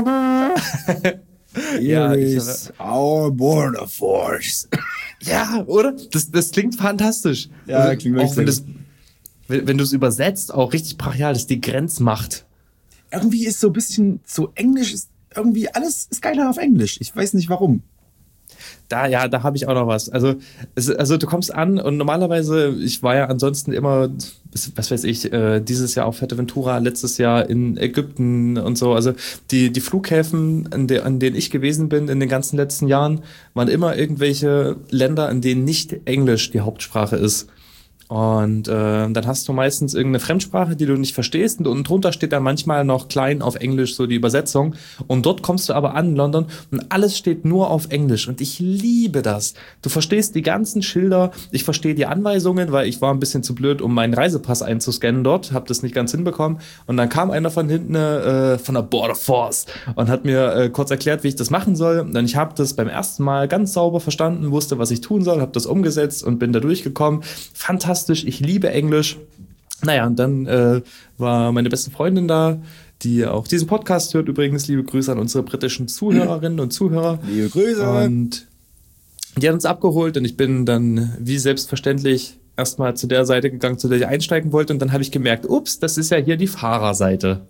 Ja, ich our Border Force. Ja, oder? Das, das klingt fantastisch. Ja, also, klingt auch wenn wirklich das, wenn, wenn du es übersetzt, auch richtig brachial, das ist die Grenzmacht. Irgendwie ist so ein bisschen, so Englisch ist, irgendwie alles ist geiler auf Englisch. Ich weiß nicht warum. Da, ja, da habe ich auch noch was. Also, es, also du kommst an und normalerweise, ich war ja ansonsten immer, was weiß ich, äh, dieses Jahr auf Fuerteventura, letztes Jahr in Ägypten und so. Also die, die Flughäfen, an, de, an denen ich gewesen bin in den ganzen letzten Jahren, waren immer irgendwelche Länder, in denen nicht Englisch die Hauptsprache ist. Und äh, dann hast du meistens irgendeine Fremdsprache, die du nicht verstehst. Und unten drunter steht dann manchmal noch klein auf Englisch so die Übersetzung. Und dort kommst du aber an in London und alles steht nur auf Englisch. Und ich liebe das. Du verstehst die ganzen Schilder. Ich verstehe die Anweisungen, weil ich war ein bisschen zu blöd, um meinen Reisepass einzuscannen dort. Hab das nicht ganz hinbekommen. Und dann kam einer von hinten äh, von der Border Force und hat mir äh, kurz erklärt, wie ich das machen soll. Und ich habe das beim ersten Mal ganz sauber verstanden, wusste, was ich tun soll, habe das umgesetzt und bin da durchgekommen. Fantastisch. Ich liebe Englisch. Naja, und dann äh, war meine beste Freundin da, die auch diesen Podcast hört. Übrigens, liebe Grüße an unsere britischen Zuhörerinnen und Zuhörer. Liebe Grüße. Und die hat uns abgeholt und ich bin dann wie selbstverständlich erstmal zu der Seite gegangen, zu der ich einsteigen wollte. Und dann habe ich gemerkt, ups, das ist ja hier die Fahrerseite.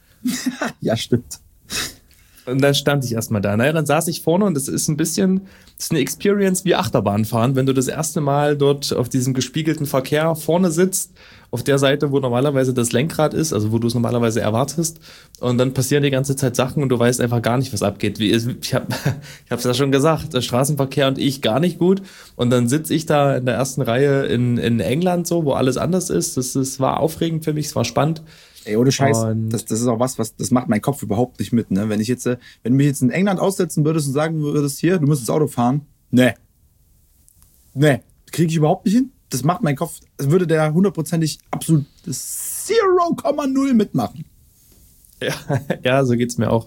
Ja, stimmt. Und dann stand ich erstmal da. Naja, dann saß ich vorne und das ist ein bisschen, das ist eine Experience wie Achterbahnfahren, wenn du das erste Mal dort auf diesem gespiegelten Verkehr vorne sitzt, auf der Seite, wo normalerweise das Lenkrad ist, also wo du es normalerweise erwartest. Und dann passieren die ganze Zeit Sachen und du weißt einfach gar nicht, was abgeht. Wie, ich habe ich hab's ja schon gesagt, der Straßenverkehr und ich gar nicht gut. Und dann sitze ich da in der ersten Reihe in, in England so, wo alles anders ist. Das, das war aufregend für mich, es war spannend. Ey, ohne Scheiß, das, das ist auch was, was, das macht mein Kopf überhaupt nicht mit, ne? Wenn ich jetzt, wenn du mich jetzt in England aussetzen würdest und sagen würdest, hier, du musst das Auto fahren, ne. Ne, kriege ich überhaupt nicht hin. Das macht mein Kopf, das würde der hundertprozentig absolut null Komma null mitmachen. Ja, ja, so geht's mir auch.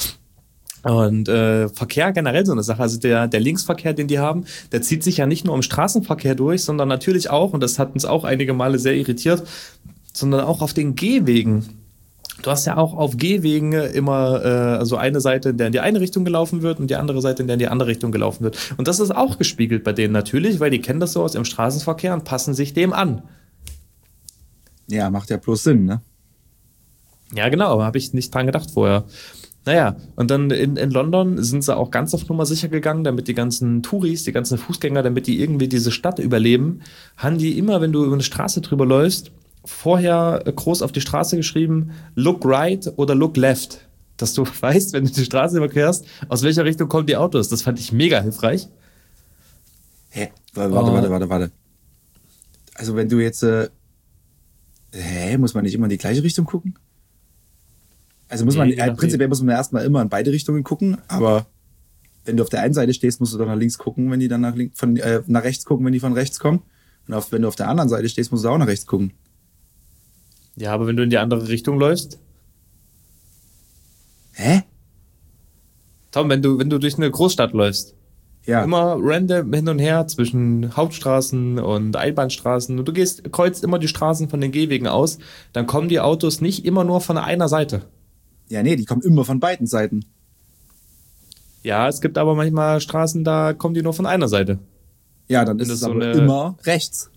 Und äh, Verkehr generell so eine Sache, also der, der Linksverkehr, den die haben, der zieht sich ja nicht nur im Straßenverkehr durch, sondern natürlich auch, und das hat uns auch einige Male sehr irritiert, sondern auch auf den Gehwegen. Du hast ja auch auf Gehwegen immer äh, also eine Seite, in der in die eine Richtung gelaufen wird und die andere Seite, in der in die andere Richtung gelaufen wird. Und das ist auch gespiegelt bei denen natürlich, weil die kennen das so aus dem Straßenverkehr und passen sich dem an. Ja, macht ja bloß Sinn, ne? Ja, genau, aber habe ich nicht dran gedacht vorher. Naja, und dann in, in London sind sie auch ganz auf Nummer sicher gegangen, damit die ganzen Touris, die ganzen Fußgänger, damit die irgendwie diese Stadt überleben, haben die immer, wenn du über eine Straße drüber läufst, vorher groß auf die Straße geschrieben, look right oder look left. Dass du weißt, wenn du die Straße überquerst, aus welcher Richtung kommen die Autos. Das fand ich mega hilfreich. Hä? Warte, warte, oh. warte, warte, warte. Also wenn du jetzt, äh, Hä, muss man nicht immer in die gleiche Richtung gucken? Also muss man, Nee, je äh, nachdem. prinzipiell muss man erstmal immer in beide Richtungen gucken, aber wenn du auf der einen Seite stehst, musst du doch nach links gucken, wenn die dann nach, links, von, äh, nach rechts gucken, wenn die von rechts kommen. Und auf, wenn du auf der anderen Seite stehst, musst du auch nach rechts gucken. Ja, aber wenn du in die andere Richtung läufst, Hä? Tom, wenn du, wenn du durch eine Großstadt läufst, Ja. immer random hin und her zwischen Hauptstraßen und Einbahnstraßen und du gehst, kreuzt immer die Straßen von den Gehwegen aus, dann kommen die Autos nicht immer nur von einer Seite. Ja, nee, die kommen immer von beiden Seiten. Ja, es gibt aber manchmal Straßen, da kommen die nur von einer Seite. Ja, dann Wenn ist das es so aber eine- immer rechts.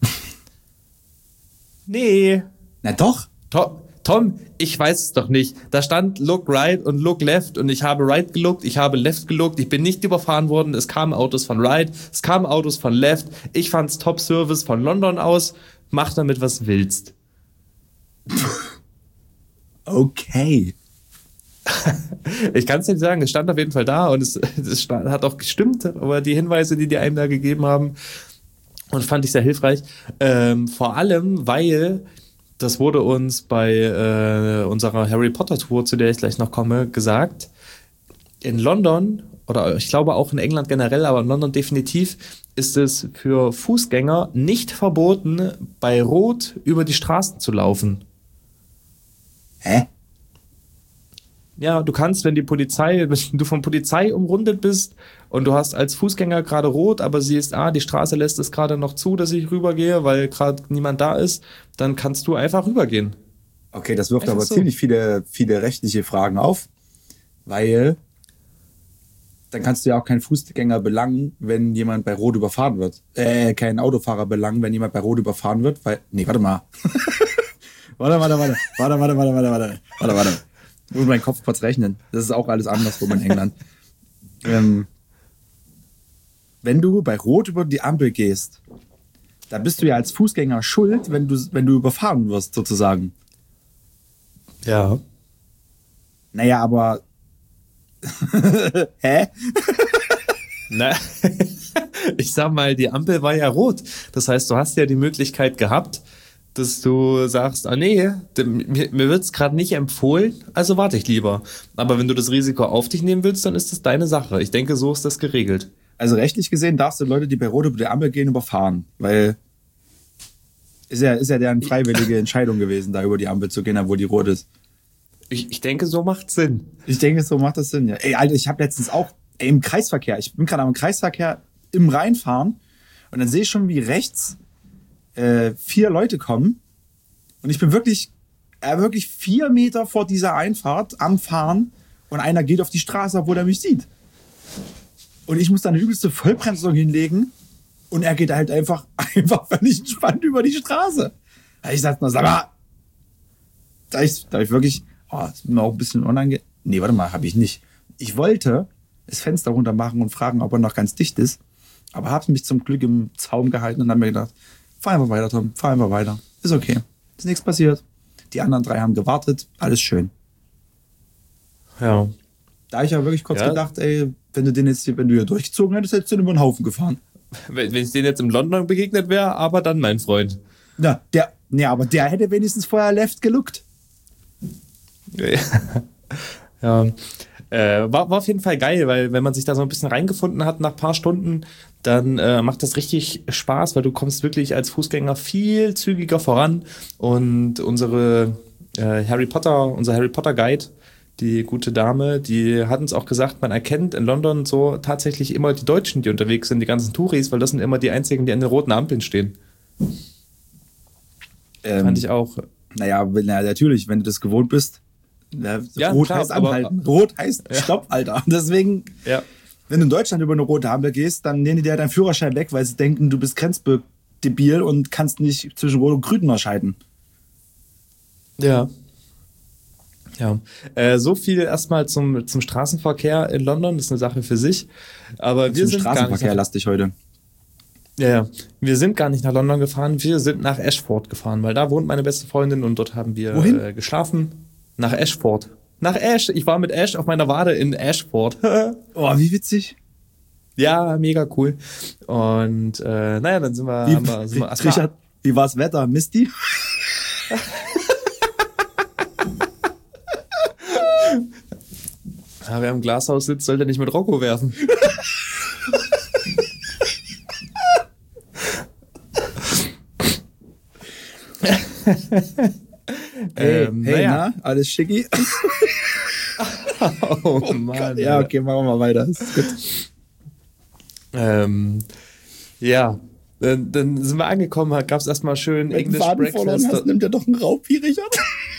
Nee. Na doch. Tom, Tom, ich weiß es doch nicht. Da stand Look Right und Look Left und ich habe Right gelookt, ich habe Left gelookt, ich bin nicht überfahren worden, es kamen Autos von Right, es kamen Autos von Left, ich fand's Top Service von London aus, mach damit was du willst. Okay. Ich kann es nicht sagen, es stand auf jeden Fall da und es, es stand, hat auch gestimmt, aber die Hinweise, die die einem da gegeben haben, und fand ich sehr hilfreich. Ähm, vor allem, weil das wurde uns bei äh, unserer Harry Potter Tour, zu der ich gleich noch komme, gesagt, in London, oder ich glaube auch in England generell, aber in London definitiv, ist es für Fußgänger nicht verboten, bei Rot über die Straßen zu laufen. Hä? Ja, du kannst, wenn die Polizei, wenn du von Polizei umrundet bist und du hast als Fußgänger gerade rot, aber siehst, ah, die Straße lässt es gerade noch zu, dass ich rübergehe, weil gerade niemand da ist, dann kannst du einfach rübergehen. Okay, das wirft Einfach aber so. ziemlich viele, viele rechtliche Fragen auf, weil dann kannst du ja auch keinen Fußgänger belangen, wenn jemand bei Rot überfahren wird. Äh, keinen Autofahrer belangen, wenn jemand bei Rot überfahren wird, weil, nee, warte mal. warte, warte, warte, warte, warte, warte, warte, warte, warte, warte. Ich muss meinen Kopf kurz rechnen. Das ist auch alles andersrum in England. ähm, wenn du bei Rot über die Ampel gehst, da bist du ja als Fußgänger schuld, wenn du, wenn du überfahren wirst, sozusagen. Ja. Naja, aber. Hä? Na, ich sag mal, die Ampel war ja rot. Das heißt, du hast ja die Möglichkeit gehabt, dass du sagst, ah nee, dem- mir, mir wird's gerade nicht empfohlen, also warte ich lieber. Aber wenn du das Risiko auf dich nehmen willst, dann ist das deine Sache. Ich denke, so ist das geregelt. Also rechtlich gesehen darfst du Leute, die bei Rot über die Ampel gehen, überfahren. Weil ist ja, ist ja deren freiwillige Entscheidung gewesen, da über die Ampel zu gehen, obwohl die rot ist. Ich, ich denke, so macht Sinn. Ich denke, so macht das Sinn, ja. Ey, Alter, ich habe letztens auch ey, im Kreisverkehr, ich bin gerade am Kreisverkehr im Rheinfahren und dann sehe ich schon, wie rechts äh, vier Leute kommen und ich bin wirklich, äh, wirklich vier Meter vor dieser Einfahrt am Fahren und einer geht auf die Straße, obwohl er mich sieht. Und ich muss dann eine übelste Vollbremsung hinlegen und er geht halt einfach, einfach völlig entspannt über die Straße. Ich sag mal, sag mal, da ich, da ich wirklich, oh, das ist mir auch ein bisschen unangenehm. Nee, warte mal, habe ich nicht. Ich wollte das Fenster runter machen und fragen, ob er noch ganz dicht ist, aber habe mich zum Glück im Zaum gehalten und habe mir gedacht, fahr einfach weiter, Tom, fahr einfach weiter. Ist okay, ist nichts passiert. Die anderen drei haben gewartet, alles schön. Ja. Da hab ich aber wirklich kurz Ja. gedacht, ey, wenn du den jetzt hier, wenn du hier durchgezogen hättest, hättest du den über den Haufen gefahren. Wenn, wenn ich denen jetzt in London begegnet wäre, aber dann mein Freund. Na, der, nee, aber der hätte wenigstens vorher left gelookt. Ja. Äh, war, war auf jeden Fall geil, weil wenn man sich da so ein bisschen reingefunden hat nach ein paar Stunden, dann äh, macht das richtig Spaß, weil du kommst wirklich als Fußgänger viel zügiger voran und unsere äh, Harry Potter, unser Harry Potter Guide, die gute Dame, die hat uns auch gesagt, man erkennt in London so tatsächlich immer die Deutschen, die unterwegs sind, die ganzen Touris, weil das sind immer die einzigen, die an den roten Ampeln stehen. Ähm, Fand ich auch. Naja, na, natürlich, wenn du das gewohnt bist. Na, Ja, Rot klar, heißt aber- anhalten. Rot heißt Ja. Stopp, Alter. Deswegen, Ja. wenn du in Deutschland über eine rote Ampel gehst, dann nehmen die dir deinen Führerschein weg, weil sie denken, du bist grenzdebil und kannst nicht zwischen Rot und Grün unterscheiden. Ja. Ja. Äh, so viel erstmal zum, zum Straßenverkehr in London, das ist eine Sache für sich. Aber wir Zum sind gar nicht Straßenverkehr nach, lastig heute. ja, ja. Wir sind gar nicht nach London gefahren, wir sind nach Ashford gefahren, weil da wohnt meine beste Freundin und dort haben wir Wohin? äh, geschlafen. Nach Ashford. Nach Ash. Ich war mit Ash auf meiner Wade in Ashford. Oh, wie witzig. Ja, mega cool. Und äh, naja, dann sind wir, Wie, haben wir, sind wir wie, erstmal- Richard, wie war's Wetter? Misty? Ja, wer im Glashaus sitzt, sollte nicht mit Rocco werfen. Hey, ähm, hey naja. na, alles schicki? Oh, oh Mann. Ja, okay, machen wir mal weiter. Ist gut. Ähm, ja, dann, dann sind wir angekommen, gab es erstmal schön Wenn du English Faden verloren Breakfast. hast, nimmt er doch einen Raubvieh, Richard.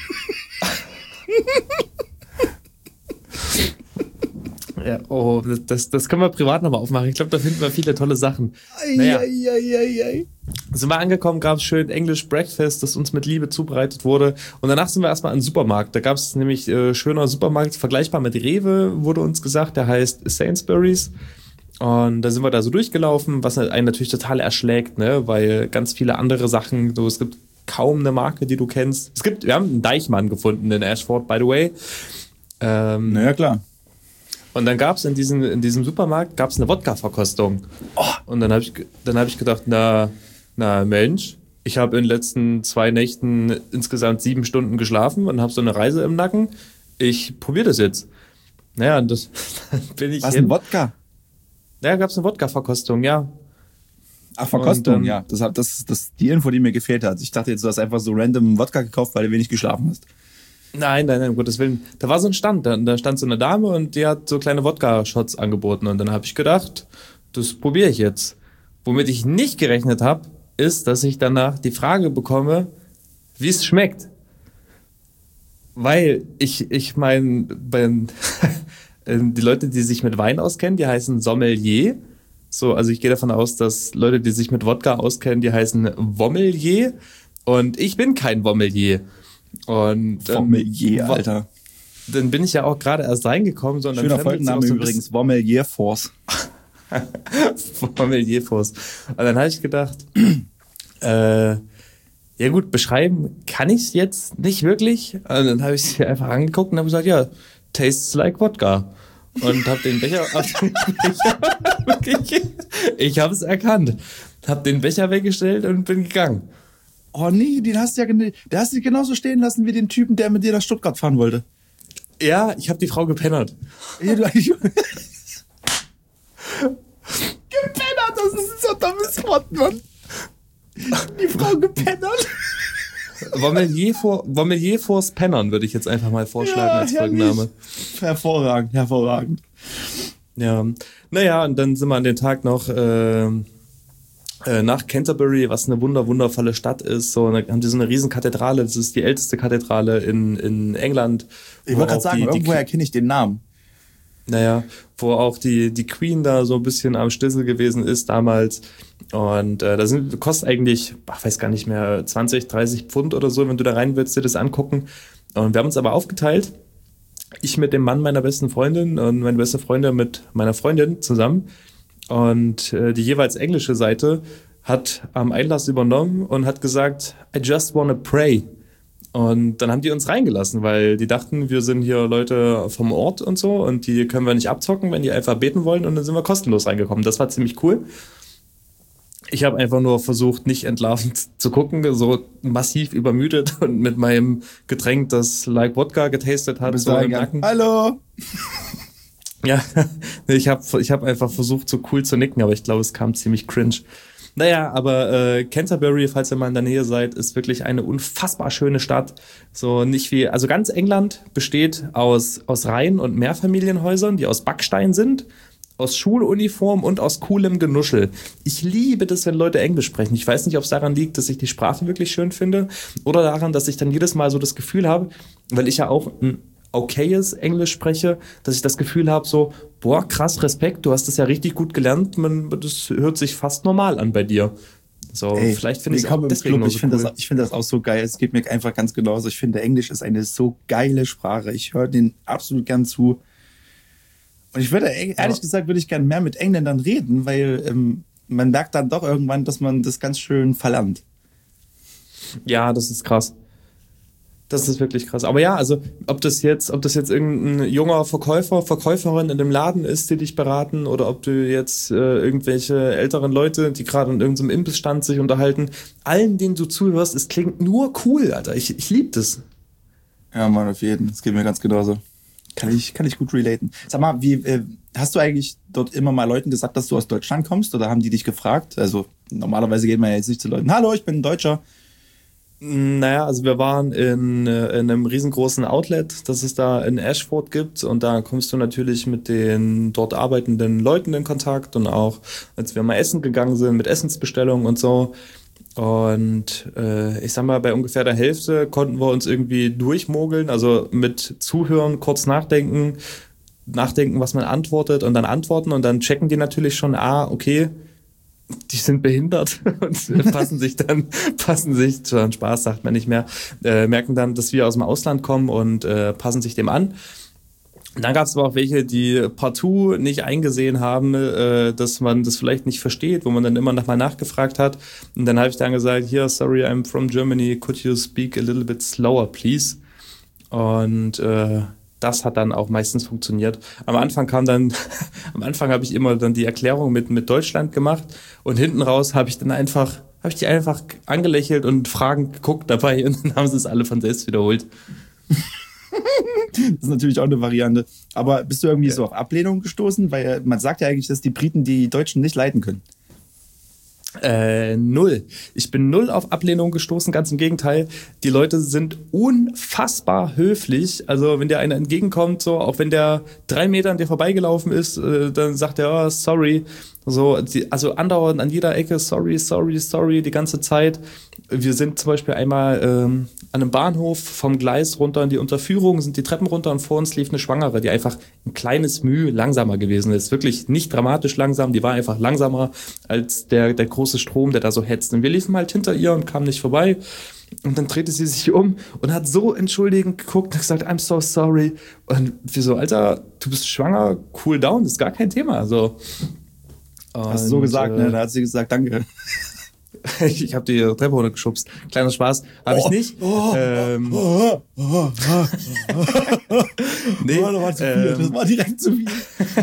Ja, oh, das, das können wir privat nochmal aufmachen. Ich glaube, da finden wir viele tolle Sachen. Naja, Eieieiei. sind wir angekommen, gab es schön English Breakfast, das uns mit Liebe zubereitet wurde. Und danach sind wir erstmal in den Supermarkt. Da gab es nämlich äh, schöner Supermarkt, vergleichbar mit Rewe, wurde uns gesagt. Der heißt Sainsbury's. Und da sind wir da so durchgelaufen, was einen natürlich total erschlägt, ne? Weil ganz viele andere Sachen, so, es gibt kaum eine Marke, die du kennst. Es gibt, wir haben einen Deichmann gefunden in Ashford, by the way. Ähm, Naja, klar. Und dann gab es in, diesen, in diesem Supermarkt gab's eine Wodka-Verkostung. Oh. Und dann habe ich, dann hab ich gedacht, na, na Mensch, ich habe in den letzten zwei Nächten insgesamt sieben Stunden geschlafen und habe so eine Reise im Nacken. Ich probiere das jetzt. Naja, und das dann bin ich Was, hin. ein Wodka? Ja, gab es eine Wodka-Verkostung, ja. Ach, Verkostung, dann, ja. Das, hat, das, das ist die Info, die mir gefehlt hat. Ich dachte jetzt, du hast einfach so random Wodka gekauft, weil du wenig geschlafen hast. Nein, nein, nein, um Gottes Willen. Da war so ein Stand, da, da stand so eine Dame und die hat so kleine Wodka-Shots angeboten. Und dann habe ich gedacht, das probiere ich jetzt. Womit ich nicht gerechnet habe, ist, dass ich danach die Frage bekomme, wie es schmeckt. Weil ich, ich meine, die Leute, die sich mit Wein auskennen, die heißen Sommelier. So, also ich gehe davon aus, dass Leute, die sich mit Wodka auskennen, die heißen Wommelier. Und ich bin kein Wommelier. Und ähm, Wommelier, Alter. Dann bin ich ja auch gerade erst reingekommen. So, und Schöner dann Folgenname so übrigens, Wommelier Force. Wommelier Force. Und dann habe ich gedacht, äh, ja gut, beschreiben kann ich es jetzt nicht wirklich. Und dann habe ich sie einfach angeguckt und habe gesagt, ja, tastes like Wodka. Und habe den Becher, hab den Becher wirklich, ich habe es erkannt, habe den Becher weggestellt und bin gegangen. Oh nee, den hast du ja gen- der hast du genauso stehen lassen wie den Typen, der mit dir nach Stuttgart fahren wollte. Ja, ich habe die Frau gepennert. Ja, du, ich, gepennert, das ist so ein dummes Wort, Mann. Die Frau gepennert. Wommelier, vor, Wommelier Force Pennern würde ich jetzt einfach mal vorschlagen Ja, als herrlich. Folgenname. Hervorragend, hervorragend. Ja, naja, und dann sind wir an den Tag noch äh, äh, nach Canterbury, was eine wunder wundervolle Stadt ist. So, und dann haben die so eine riesen Kathedrale, das ist die älteste Kathedrale in, in England. Ich wo wollte gerade auch sagen, die, die, irgendwoher kenne ich den Namen. Naja, wo auch die, die Queen da so ein bisschen am Stissel gewesen ist damals. Und äh, da sind, kostet eigentlich, ach, weiß gar nicht mehr, zwanzig, dreißig Pfund oder so, wenn du da rein willst, dir das angucken. Und wir haben uns aber aufgeteilt. Ich mit dem Mann meiner besten Freundin und meine beste Freundin mit meiner Freundin zusammen. Und äh, die jeweils englische Seite hat am Einlass übernommen und hat gesagt, I just wanna pray. Und dann haben die uns reingelassen, weil die dachten, wir sind hier Leute vom Ort und so und die können wir nicht abzocken, wenn die einfach beten wollen, und dann sind wir kostenlos reingekommen. Das war ziemlich cool. Ich habe einfach nur versucht, nicht entlarvend zu gucken, so massiv übermüdet und mit meinem Getränk, das like Wodka getastet hat, so im Nacken. Hallo. Ja, ich habe ich hab einfach versucht, so cool zu nicken, aber ich glaube, es kam ziemlich cringe. Naja, aber äh, Canterbury, falls ihr mal in der Nähe seid, ist wirklich eine unfassbar schöne Stadt. So nicht wie, also ganz England besteht aus, aus Reihen- und Mehrfamilienhäusern, die aus Backstein sind, aus Schuluniform und aus coolem Genuschel. Ich liebe das, wenn Leute Englisch sprechen. Ich weiß nicht, ob es daran liegt, dass ich die Sprache wirklich schön finde oder daran, dass ich dann jedes Mal so das Gefühl habe, weil ich ja auch ein okayes Englisch spreche, dass ich das Gefühl habe, so, boah, krass, Respekt, du hast das ja richtig gut gelernt, man, das hört sich fast normal an bei dir. So, Ey, vielleicht finde ich es auch willkommen im deswegen Club. nur Ich so finde cool. das, ich finde das auch so geil. Es geht mir einfach ganz genauso. Ich finde, Englisch ist eine so geile Sprache. Ich höre den absolut gern zu. Und ich würde, ehrlich Ja. gesagt, würde ich gern mehr mit Engländern reden, weil ähm, man merkt dann doch irgendwann, dass man das ganz schön verlernt. Ja, das ist krass. Das ist wirklich krass. Aber ja, also ob das jetzt, ob das jetzt irgendein junger Verkäufer, Verkäuferin in dem Laden ist, die dich beraten, oder ob du jetzt äh, irgendwelche älteren Leute, die gerade an irgendeinem Imbissstand sich unterhalten, allen, denen du zuhörst, es klingt nur cool, Alter. Ich, ich liebe das. Ja, Mann, auf jeden. Das geht mir ganz genauso. Kann ich, kann ich gut relaten. Sag mal, wie, äh, hast du eigentlich dort immer mal Leuten gesagt, dass du aus Deutschland kommst oder haben die dich gefragt? Also normalerweise geht man ja jetzt nicht zu Leuten, hallo, ich bin ein Deutscher. Naja, also wir waren in, äh, in einem riesengroßen Outlet, das es da in Ashford gibt und da kommst du natürlich mit den dort arbeitenden Leuten in Kontakt und auch als wir mal essen gegangen sind mit Essensbestellungen und so. Und äh, ich sag mal, bei ungefähr der Hälfte konnten wir uns irgendwie durchmogeln, also mit Zuhören, kurz nachdenken, nachdenken, was man antwortet und dann antworten und dann checken die natürlich schon, ah, okay, die sind behindert und passen sich dann, passen sich, schon Spaß sagt man nicht mehr, äh, merken dann, dass wir aus dem Ausland kommen und äh, passen sich dem an. Und dann gab es aber auch welche, die partout nicht eingesehen haben, äh, dass man das vielleicht nicht versteht, wo man dann immer nochmal nachgefragt hat. Und dann habe ich dann gesagt, hier, sorry, I'm from Germany, could you speak a little bit slower, please? Und äh, das hat dann auch meistens funktioniert. Am Anfang kam dann, am Anfang habe ich immer dann die Erklärung mit, mit Deutschland gemacht und hinten raus habe ich dann einfach, habe ich die einfach angelächelt und Fragen geguckt dabei und dann haben sie es alle von selbst wiederholt. Das ist natürlich auch eine Variante. Aber bist du irgendwie ja. so auf Ablehnung gestoßen? Weil man sagt ja eigentlich, dass die Briten die Deutschen nicht leiden können. Äh, null. Ich bin null auf Ablehnung gestoßen, ganz im Gegenteil. Die Leute sind unfassbar höflich. Also wenn dir einer entgegenkommt, so auch wenn der drei Meter an dir vorbeigelaufen ist, äh, dann sagt er, oh, sorry. So, die, also andauernd an jeder Ecke, sorry, sorry, sorry, die ganze Zeit. Wir sind zum Beispiel einmal ähm, an einem Bahnhof vom Gleis runter in die Unterführung, sind die Treppen runter und vor uns lief eine Schwangere, die einfach ein kleines Mühe langsamer gewesen ist. Wirklich nicht dramatisch langsam, die war einfach langsamer als der, der große Strom, der da so hetzt. Und wir liefen halt hinter ihr und kamen nicht vorbei. Und dann drehte sie sich um und hat so entschuldigend geguckt und gesagt, I'm so sorry. Und wir so, Alter, du bist schwanger, cool down, das ist gar kein Thema. Also, hast du so gesagt, äh, ne? Da hat sie gesagt, danke. Ich habe die Treppe runtergeschubst. Kleiner Spaß. Habe ich nicht. Oh, ähm, oh, oh, oh, oh. Nee, oh, das war zu viel. Ähm, das war direkt zu viel.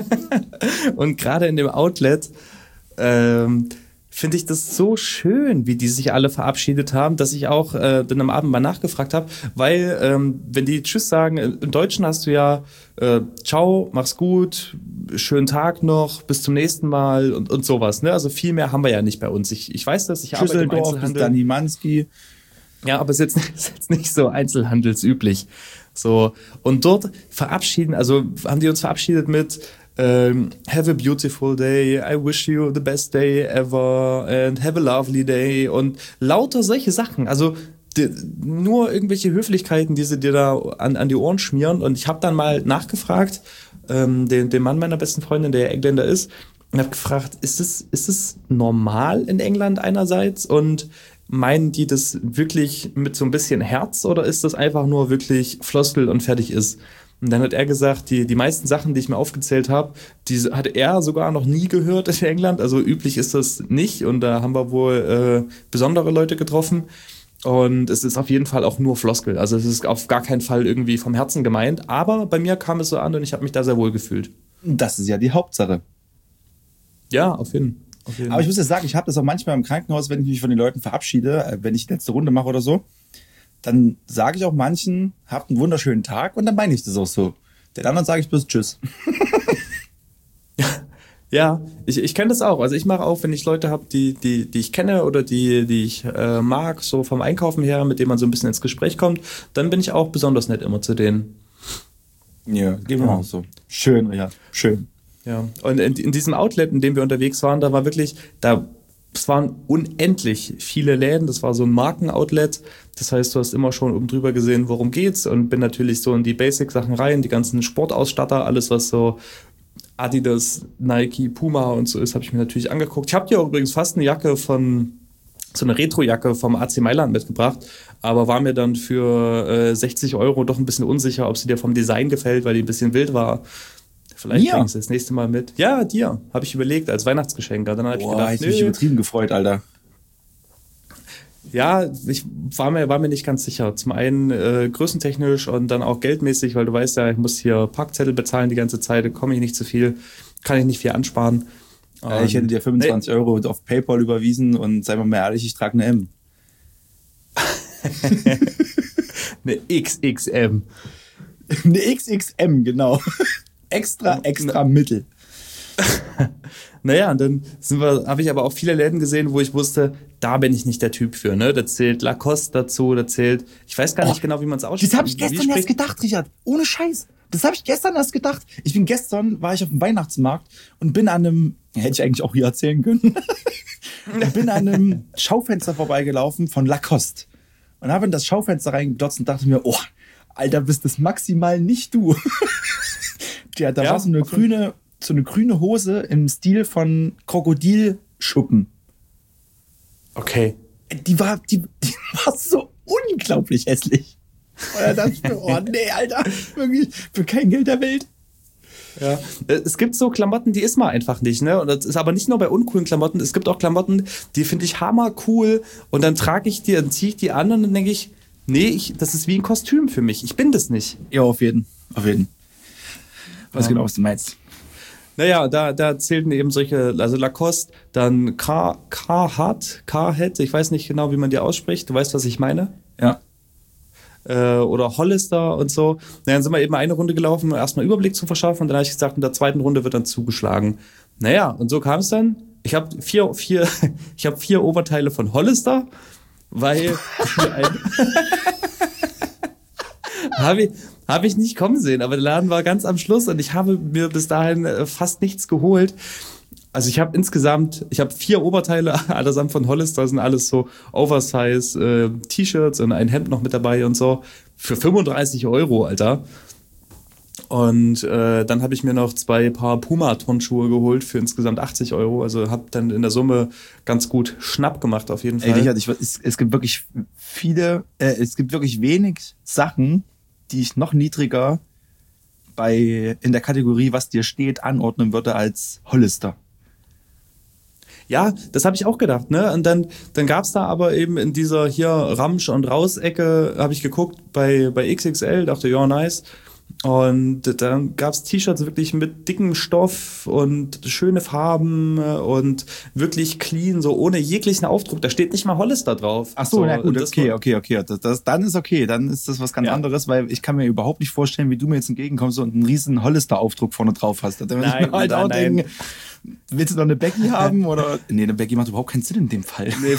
Und gerade in dem Outlet ähm, finde ich das so schön, wie die sich alle verabschiedet haben, dass ich auch äh, dann am Abend mal nachgefragt habe, weil ähm, wenn die Tschüss sagen, im Deutschen hast du ja äh, ciao, mach's gut, schönen Tag noch, bis zum nächsten Mal und, und sowas. Ne? Also viel mehr haben wir ja nicht bei uns. Ich, ich weiß das, ich arbeite im Einzelhandel. Dani Manski. Ja, aber es ist jetzt, ist jetzt nicht so einzelhandelsüblich. So, und dort verabschieden, also haben die uns verabschiedet mit Um, have a beautiful day, I wish you the best day ever and have a lovely day und lauter solche Sachen. Also die, nur irgendwelche Höflichkeiten, die sie dir da an, an die Ohren schmieren. Und ich habe dann mal nachgefragt, ähm, den, den Mann meiner besten Freundin, der Engländer ist, und habe gefragt, ist es ist es normal in England einerseits und meinen die das wirklich mit so ein bisschen Herz oder ist das einfach nur wirklich Floskel und fertig ist? Und dann hat er gesagt, die, die meisten Sachen, die ich mir aufgezählt habe, die hat er sogar noch nie gehört in England. Also üblich ist das nicht. Und da haben wir wohl äh, besondere Leute getroffen. Und es ist auf jeden Fall auch nur Floskel. Also es ist auf gar keinen Fall irgendwie vom Herzen gemeint. Aber bei mir kam es so an und ich habe mich da sehr wohl gefühlt. Das ist ja die Hauptsache. Ja, auf jeden, auf jeden Fall. Aber ich muss ja sagen, ich habe das auch manchmal im Krankenhaus, wenn ich mich von den Leuten verabschiede, wenn ich die letzte Runde mache oder so, dann sage ich auch manchen, habt einen wunderschönen Tag und dann meine ich das auch so. Den anderen sage ich bloß Tschüss. Ja, ich, ich kenne das auch. Also ich mache auch, wenn ich Leute habe, die, die, die ich kenne oder die, die ich äh, mag, so vom Einkaufen her, mit denen man so ein bisschen ins Gespräch kommt, dann bin ich auch besonders nett immer zu denen. Ja, geht mir auch so. Schön, Richard. Schön. Ja, und in, in diesem Outlet, in dem wir unterwegs waren, da war wirklich, da es waren unendlich viele Läden, das war so ein Markenoutlet, das heißt, du hast immer schon oben drüber gesehen, worum geht's und bin natürlich so in die Basic-Sachen rein, die ganzen Sportausstatter, alles was so Adidas, Nike, Puma und so ist, habe ich mir natürlich angeguckt. Ich habe dir auch übrigens fast eine Jacke von, so eine Retro-Jacke vom A C Mailand mitgebracht, aber war mir dann für äh, sechzig Euro doch ein bisschen unsicher, ob sie dir vom Design gefällt, weil die ein bisschen wild war. Vielleicht mir? bringst du das nächste Mal mit. Ja, dir. Habe ich überlegt, als Weihnachtsgeschenk. Dann habe ich Boah, gedacht, ich mich übertrieben gefreut, Alter. Ja, ich war mir, war mir nicht ganz sicher. Zum einen äh, größentechnisch und dann auch geldmäßig, weil du weißt ja, ich muss hier Parkzettel bezahlen die ganze Zeit, da komme ich nicht zu viel, kann ich nicht viel ansparen. Äh, ich hätte dir fünfundzwanzig nee. Euro auf PayPal überwiesen und sei mal mal ehrlich, ich trage eine M. Eine X X M. Eine X X M, genau. extra, extra Mittel. Naja, und dann habe ich aber auch viele Läden gesehen, wo ich wusste, da bin ich nicht der Typ für. Ne? Da zählt Lacoste dazu, da zählt, ich weiß gar nicht oh, genau, wie man es ausspricht. Das habe ich gestern erst gedacht, Richard. Ohne Scheiß. Das habe ich gestern erst gedacht. Ich bin gestern, war ich auf dem Weihnachtsmarkt und bin an einem, hätte ich eigentlich auch hier erzählen können, bin an einem Schaufenster vorbeigelaufen von Lacoste. Und habe in das Schaufenster reingeglotzt und dachte mir, oh, Alter, bist das maximal nicht du. Ja, da ja, war so eine grüne, so eine grüne Hose im Stil von Krokodilschuppen. Okay. Die war, die, die war so unglaublich hässlich. Und da dachte ich mir, oh nee, Alter, wirklich, für kein Geld der Welt. Ja, es gibt so Klamotten, die isst man einfach nicht, ne? Und das ist aber nicht nur bei uncoolen Klamotten, es gibt auch Klamotten, die finde ich hammer cool und dann trage ich die, dann ziehe ich die an und dann denke ich, nee, ich, das ist wie ein Kostüm für mich, ich bin das nicht. Ja, auf jeden, auf jeden. Was genau, was du meinst. Naja, da, da zählten eben solche, also Lacoste, dann Car, Carhartt, Carhartt, ich weiß nicht genau, wie man die ausspricht, du weißt, was ich meine? Ja. Äh, oder Hollister und so. Naja, dann sind wir eben eine Runde gelaufen, um erstmal Überblick zu verschaffen und dann habe ich gesagt, in der zweiten Runde wird dann zugeschlagen. Naja, und so kam es dann. Ich habe vier, vier, ich habe vier Oberteile von Hollister, weil habe ich, hab ich nicht kommen sehen, aber der Laden war ganz am Schluss und ich habe mir bis dahin fast nichts geholt. Also ich habe insgesamt, ich habe vier Oberteile, allesamt von Hollister, sind alles so Oversize äh, T-Shirts und ein Hemd noch mit dabei und so, für fünfunddreißig Euro, Alter. Und äh, dann habe ich mir noch zwei Paar Puma-Turnschuhe geholt für insgesamt achtzig Euro. Also habe dann in der Summe ganz gut Schnapp gemacht auf jeden Fall. Ey, Richard, ich, es, es gibt wirklich viele, äh, es gibt wirklich wenig Sachen, die ich noch niedriger bei in der Kategorie, was dir steht, anordnen würde als Hollister. Ja, das habe ich auch gedacht, ne? Und dann, dann gab's da aber eben in dieser hier Ramsch- und Raus-Ecke, habe ich geguckt, bei, bei X X L, dachte, ja, nice. Und dann gab's T-Shirts wirklich mit dickem Stoff und schöne Farben und wirklich clean, so ohne jeglichen Aufdruck. Da steht nicht mal Hollister drauf. Ach so, so na gut, okay, okay, okay. Das, das, dann ist okay, dann ist das was ganz ja. anderes, weil ich kann mir überhaupt nicht vorstellen, wie du mir jetzt entgegenkommst und einen riesen Hollister-Aufdruck vorne drauf hast. Da nein, ich halt nein, auch nein. Denken, willst du noch eine Becky haben oder? Nee, eine Becky macht überhaupt keinen Sinn in dem Fall. Nee.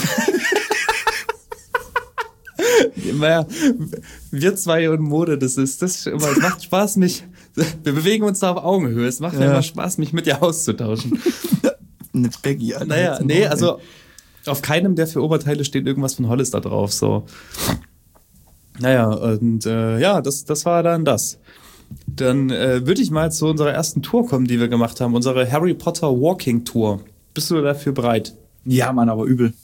Naja, wir zwei und Mode, das ist, das immer, es macht Spaß, mich, wir bewegen uns da auf Augenhöhe, es macht ja immer Spaß, mich mit dir auszutauschen. Eine Becky, Alter. Naja, nee, also auf keinem der vier Oberteile steht irgendwas von Hollister drauf, so. Naja, und äh, ja, das, das war dann das. Dann äh, würde ich mal zu unserer ersten Tour kommen, die wir gemacht haben, unsere Harry Potter Walking Tour. Bist du dafür bereit? Ja, Mann, aber übel.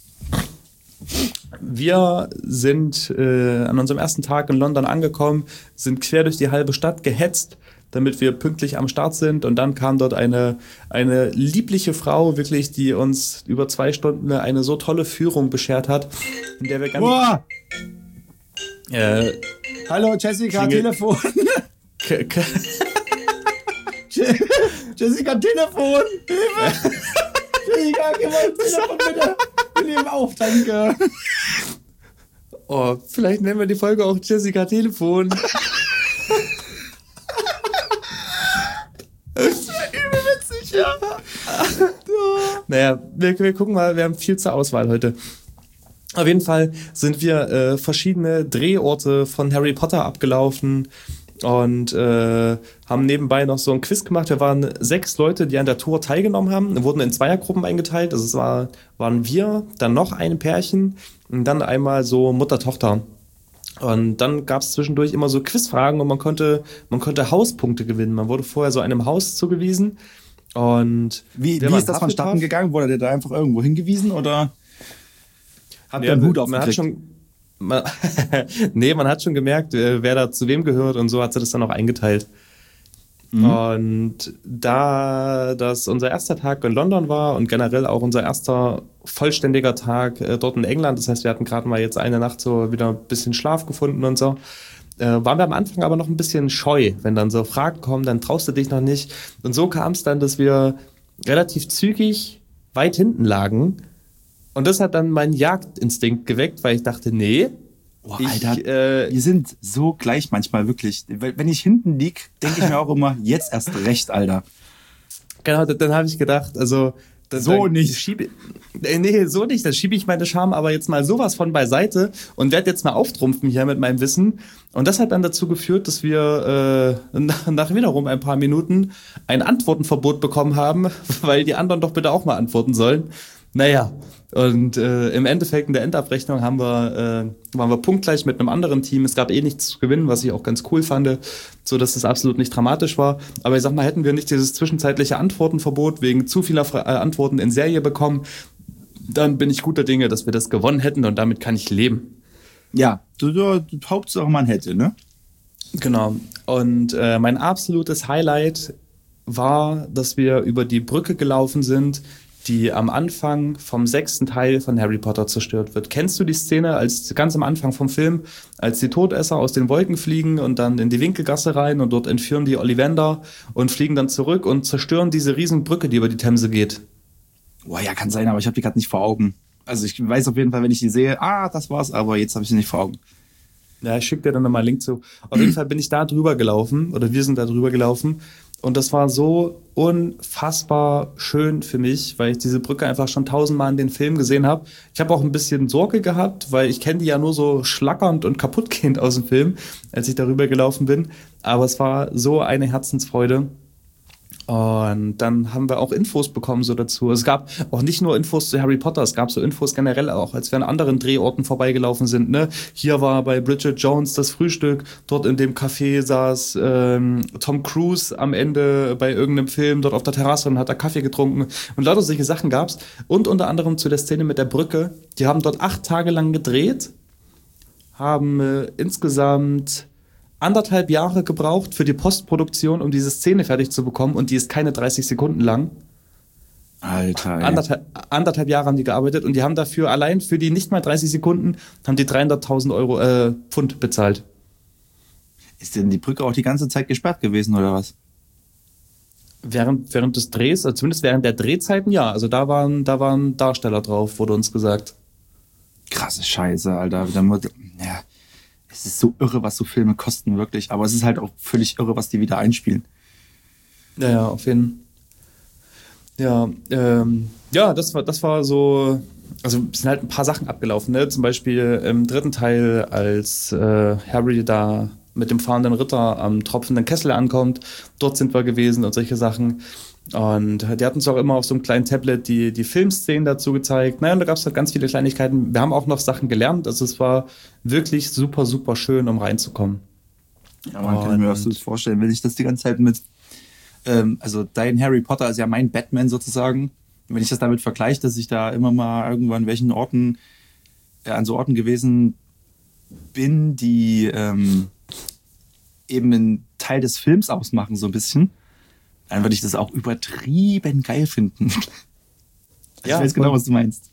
Wir sind äh, an unserem ersten Tag in London angekommen, sind quer durch die halbe Stadt gehetzt, damit wir pünktlich am Start sind. Und dann kam dort eine, eine liebliche Frau, wirklich, die uns über zwei Stunden eine so tolle Führung beschert hat, in der wir ganz... Boah! Äh, Hallo, Jessica, Klingel- Telefon. K- K- Jessica, Telefon! Hilfe! Jessica, geh mal ins Telefon, bitte! Wir nehmen auf, danke! Oh, vielleicht nennen wir die Folge auch Jessica Telefon. Das ist übel witzig, ja. Naja, wir, wir gucken mal, wir haben viel zur Auswahl heute. Auf jeden Fall sind wir äh, verschiedene Drehorte von Harry Potter abgelaufen und äh, haben nebenbei noch so ein Quiz gemacht. Wir waren sechs Leute, die an der Tour teilgenommen haben. Wir wurden in Zweiergruppen eingeteilt. Also es war, waren wir, dann noch ein Pärchen und dann einmal so Mutter-Tochter. Und dann gab es zwischendurch immer so Quizfragen und man konnte, man konnte Hauspunkte gewinnen. Man wurde vorher so einem Haus zugewiesen. Und wie, wie ist das vonstatten gegangen? Wurde der da einfach irgendwo hingewiesen oder hat der einen Hut aufgekriegt? Man, nee, man hat schon gemerkt, wer da zu wem gehört und so hat sie das dann auch eingeteilt. Mhm. Und da das unser erster Tag in London war und generell auch unser erster vollständiger Tag äh, dort in England, das heißt, wir hatten gerade mal jetzt eine Nacht so wieder ein bisschen Schlaf gefunden und so, äh, waren wir am Anfang aber noch ein bisschen scheu. Wenn dann so Fragen kommen, dann traust du dich noch nicht. Und so kam es dann, dass wir relativ zügig weit hinten lagen. Und das hat dann meinen Jagdinstinkt geweckt, weil ich dachte, nee, Boah, Ich, Alter, äh, wir sind so gleich manchmal wirklich. Wenn ich hinten lieg, denke ich mir auch immer, jetzt erst recht, Alter. Genau, dann, dann habe ich gedacht, also dann, So dann nicht. Schiebe, äh, nee, so nicht. Dann schiebe ich meine Scham aber jetzt mal sowas von beiseite und werde jetzt mal auftrumpfen hier mit meinem Wissen. Und das hat dann dazu geführt, dass wir äh, nach, nach wiederum ein paar Minuten ein Antwortenverbot bekommen haben, weil die anderen doch bitte auch mal antworten sollen. Naja, und äh, im Endeffekt in der Endabrechnung haben wir, äh, waren wir punktgleich mit einem anderen Team. Es gab eh nichts zu gewinnen, was ich auch ganz cool fand, so dass es absolut nicht dramatisch war. Aber ich sag mal, hätten wir nicht dieses zwischenzeitliche Antwortenverbot wegen zu vieler Fra- äh, Antworten in Serie bekommen, dann bin ich guter Dinge, dass wir das gewonnen hätten und damit kann ich leben. Ja, du, du, du Hauptsache man hätte, ne? Genau. Und äh, mein absolutes Highlight war, dass wir über die Brücke gelaufen sind, die am Anfang vom sechsten Teil von Harry Potter zerstört wird. Kennst du die Szene, als ganz am Anfang vom Film, als die Todesser aus den Wolken fliegen und dann in die Winkelgasse rein und dort entführen die Ollivander und fliegen dann zurück und zerstören diese riesen Brücke, die über die Themse geht? Boah, ja, kann sein, aber ich habe die gerade nicht vor Augen. Also ich weiß auf jeden Fall, wenn ich die sehe, ah, das war's, aber jetzt habe ich sie nicht vor Augen. Ja, ich schicke dir dann nochmal einen Link zu. Auf jeden Fall bin ich da drüber gelaufen, oder wir sind da drüber gelaufen. Und das war so unfassbar schön für mich, weil ich diese Brücke einfach schon tausendmal in den Film gesehen habe. Ich habe auch ein bisschen Sorge gehabt, weil ich kenne die ja nur so schlackernd und kaputtgehend aus dem Film, als ich darüber gelaufen bin. Aber es war so eine Herzensfreude. Und dann haben wir auch Infos bekommen so dazu. Es gab auch nicht nur Infos zu Harry Potter, es gab so Infos generell auch, als wir an anderen Drehorten vorbeigelaufen sind. Ne? Hier war bei Bridget Jones das Frühstück, dort in dem Café saß ähm, Tom Cruise am Ende bei irgendeinem Film dort auf der Terrasse und hat da Kaffee getrunken. Und lauter solche Sachen gab's. Und unter anderem zu der Szene mit der Brücke. Die haben dort acht Tage lang gedreht, haben äh, insgesamt anderthalb Jahre gebraucht für die Postproduktion, um diese Szene fertig zu bekommen, und die ist keine dreißig Sekunden lang. Alter, ey. Anderthalb, anderthalb Jahre haben die gearbeitet und die haben dafür allein für die nicht mal dreißig Sekunden haben die dreihunderttausend Euro äh, Pfund bezahlt. Ist denn die Brücke auch die ganze Zeit gesperrt gewesen oder was? Während, während des Drehs, also zumindest während der Drehzeiten, ja. Also da waren, da waren Darsteller drauf, wurde uns gesagt. Krasse Scheiße, Alter. Da muss, ja, es ist so irre, was so Filme kosten, wirklich. Aber es ist halt auch völlig irre, was die wieder einspielen. Ja, ja, auf jeden Fall. Ja, ähm, ja, das war, das war so, also es sind halt ein paar Sachen abgelaufen, ne? Zum Beispiel im dritten Teil, als äh, Harry da mit dem fahrenden Ritter am tropfenden Kessel ankommt, dort sind wir gewesen und solche Sachen. Und die hatten uns auch immer auf so einem kleinen Tablet die, die Filmszenen dazu gezeigt. Naja, und da gab es halt ganz viele Kleinigkeiten. Wir haben auch noch Sachen gelernt. Also es war wirklich super, super schön, um reinzukommen. Ja, man kann mir das vorstellen, wenn ich das die ganze Zeit mit, ähm, also dein Harry Potter ist ja mein Batman sozusagen. Wenn ich das damit vergleiche, dass ich da immer mal irgendwann an welchen Orten, äh, an so Orten gewesen bin, die ähm, eben einen Teil des Films ausmachen, so ein bisschen, dann würde ich das auch übertrieben geil finden. Ich Ja, weiß genau, voll. was du meinst.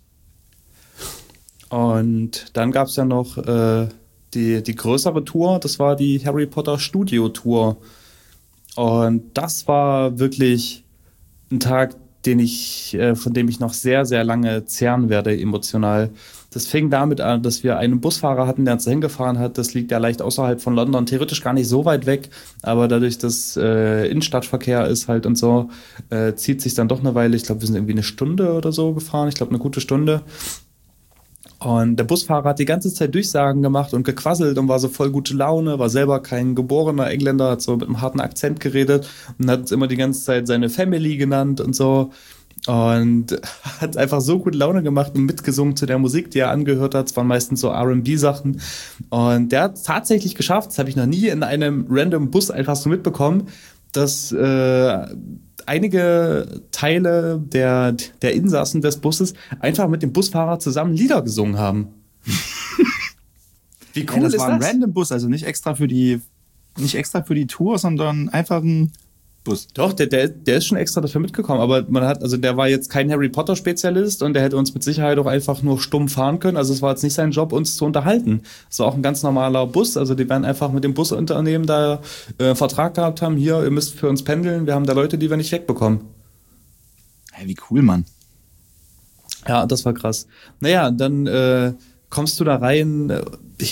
Und dann gab es ja noch äh, die, die größere Tour, das war die Harry Potter Studio Tour. Und das war wirklich ein Tag, den ich, äh, von dem ich noch sehr, sehr lange zehren werde, emotional. Das fing damit an, dass wir einen Busfahrer hatten, der uns dahin gefahren hat. Das liegt ja leicht außerhalb von London, theoretisch gar nicht so weit weg, aber dadurch, dass äh, Innenstadtverkehr ist halt und so, äh, zieht sich dann doch eine Weile. Ich glaube, wir sind irgendwie eine Stunde oder so gefahren. Ich glaube, eine gute Stunde. Und der Busfahrer hat die ganze Zeit Durchsagen gemacht und gequasselt und war so voll gute Laune, war selber kein geborener Engländer, hat so mit einem harten Akzent geredet und hat uns immer die ganze Zeit seine Family genannt und so. Und hat einfach so gute Laune gemacht und mitgesungen zu der Musik, die er angehört hat. Es waren meistens so R und B-Sachen. Und der hat es tatsächlich geschafft, das habe ich noch nie in einem random Bus einfach so mitbekommen, dass äh, einige Teile der, der Insassen des Busses einfach mit dem Busfahrer zusammen Lieder gesungen haben. Wie cool Ja, das ist war ein das? random Bus, also nicht extra für die, nicht extra für die Tour, sondern einfach ein Bus. Doch, der, der, der ist schon extra dafür mitgekommen, aber man hat, also der war jetzt kein Harry Potter Spezialist und der hätte uns mit Sicherheit auch einfach nur stumm fahren können. Also es war jetzt nicht sein Job, uns zu unterhalten. Es war auch ein ganz normaler Bus, also die werden einfach mit dem Busunternehmen da äh, einen Vertrag gehabt haben, hier, ihr müsst für uns pendeln, wir haben da Leute, die wir nicht wegbekommen. Hey, wie cool, Mann. Ja, das war krass. Naja, dann äh, kommst du da rein. Ich,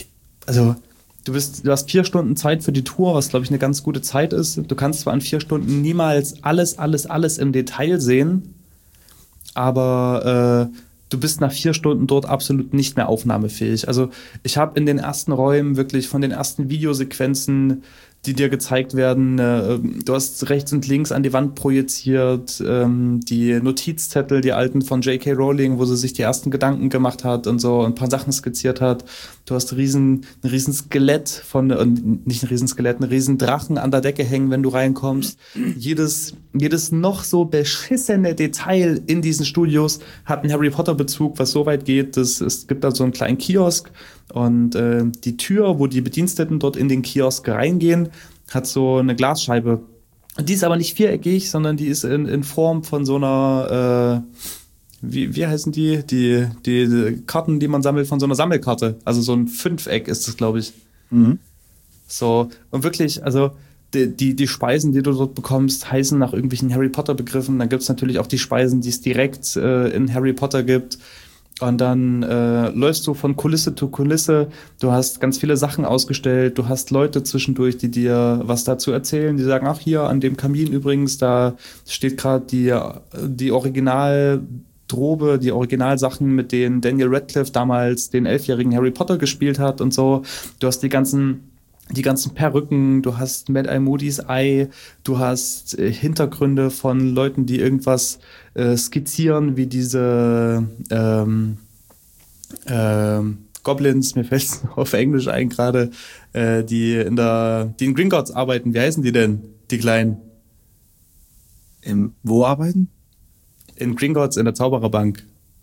also du bist, du hast vier Stunden Zeit für die Tour, was glaube ich eine ganz gute Zeit ist. Du kannst zwar in vier Stunden niemals alles, alles, alles im Detail sehen, aber äh, du bist nach vier Stunden dort absolut nicht mehr aufnahmefähig. Also ich habe in den ersten Räumen wirklich von den ersten Videosequenzen, die dir gezeigt werden, äh, du hast rechts und links an die Wand projiziert, ähm, die Notizzettel, die alten von J K. Rowling, wo sie sich die ersten Gedanken gemacht hat und so ein paar Sachen skizziert hat. Du hast riesen, ein riesen Skelett von, äh, nicht ein riesen Skelett, ein riesen Drachen an der Decke hängen, wenn du reinkommst. Jedes, jedes noch so beschissene Detail in diesen Studios hat einen Harry Potter Bezug, was so weit geht, dass es gibt da so einen kleinen Kiosk und äh, die Tür, wo die Bediensteten dort in den Kiosk reingehen, hat so eine Glasscheibe. Die ist aber nicht viereckig, sondern die ist in, in Form von so einer, äh, wie, wie heißen die? die? Die Karten, die man sammelt, von so einer Sammelkarte. Also so ein Fünfeck ist das, glaube ich. Mhm. So, und wirklich, also die, die, die Speisen, die du dort bekommst, heißen nach irgendwelchen Harry Potter Begriffen. Dann gibt es natürlich auch die Speisen, die es direkt äh, in Harry Potter gibt. Und dann äh, läufst du von Kulisse zu Kulisse, du hast ganz viele Sachen ausgestellt, du hast Leute zwischendurch, die dir was dazu erzählen, die sagen, ach hier an dem Kamin übrigens, da steht gerade die, die Originaldrobe, die Originalsachen, mit denen Daniel Radcliffe damals den elfjährigen Harry Potter gespielt hat und so. Du hast die ganzen die ganzen Perücken, du hast Mad-Eye Moody's Eye, du hast äh, Hintergründe von Leuten, die irgendwas äh, skizzieren, wie diese ähm, ähm, Goblins, mir fällt es auf Englisch ein gerade, äh, die in der, die in Gringotts arbeiten. Wie heißen die denn, die Kleinen? Im, wo arbeiten? In Gringotts, in der Zaubererbank.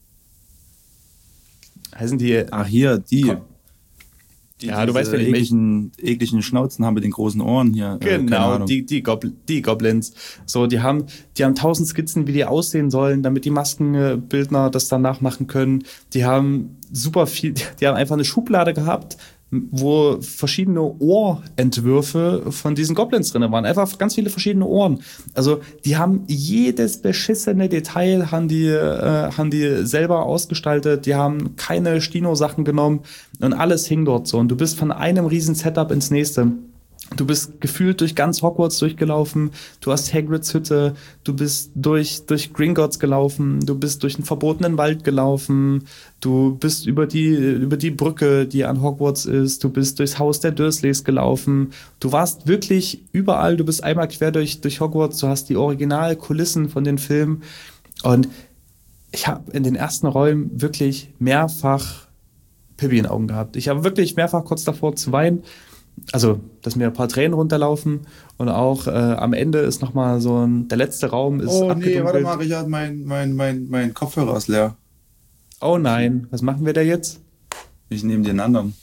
Heißen die? Ach hier, die. Komm. Die, ja, du weißt, wenn ich ekligen, ekligen Schnauzen haben mit den großen Ohren hier. Genau, äh, die, die, Gobl- die Goblins. So, die haben, die haben tausend Skizzen, wie die aussehen sollen, damit die Maskenbildner das dann nachmachen können. Die haben super viel, die haben einfach eine Schublade gehabt, wo verschiedene Ohrentwürfe von diesen Goblins drin waren. Einfach ganz viele verschiedene Ohren. Also die haben jedes beschissene Detail haben die, äh, haben die selber ausgestaltet. Die haben keine Stino-Sachen genommen und alles hing dort so. Und du bist von einem riesen Setup ins nächste. Du bist gefühlt durch ganz Hogwarts durchgelaufen, du hast Hagrids Hütte, du bist durch, durch Gringotts gelaufen, du bist durch einen verbotenen Wald gelaufen, du bist über die, über die Brücke, die an Hogwarts ist, du bist durchs Haus der Dursleys gelaufen, du warst wirklich überall, du bist einmal quer durch, durch Hogwarts, du hast die Originalkulissen von den Filmen und ich habe in den ersten Räumen wirklich mehrfach Pippi in den Augen gehabt. Ich habe wirklich mehrfach kurz davor zu weinen. Also, dass mir ein paar Tränen runterlaufen und auch äh, am Ende ist nochmal so ein, der letzte Raum ist oh, abgedunkelt. Oh nee, warte mal, Richard, mein, mein, mein, mein Kopfhörer ist leer. Oh nein, was machen wir da jetzt? Ich nehme den anderen.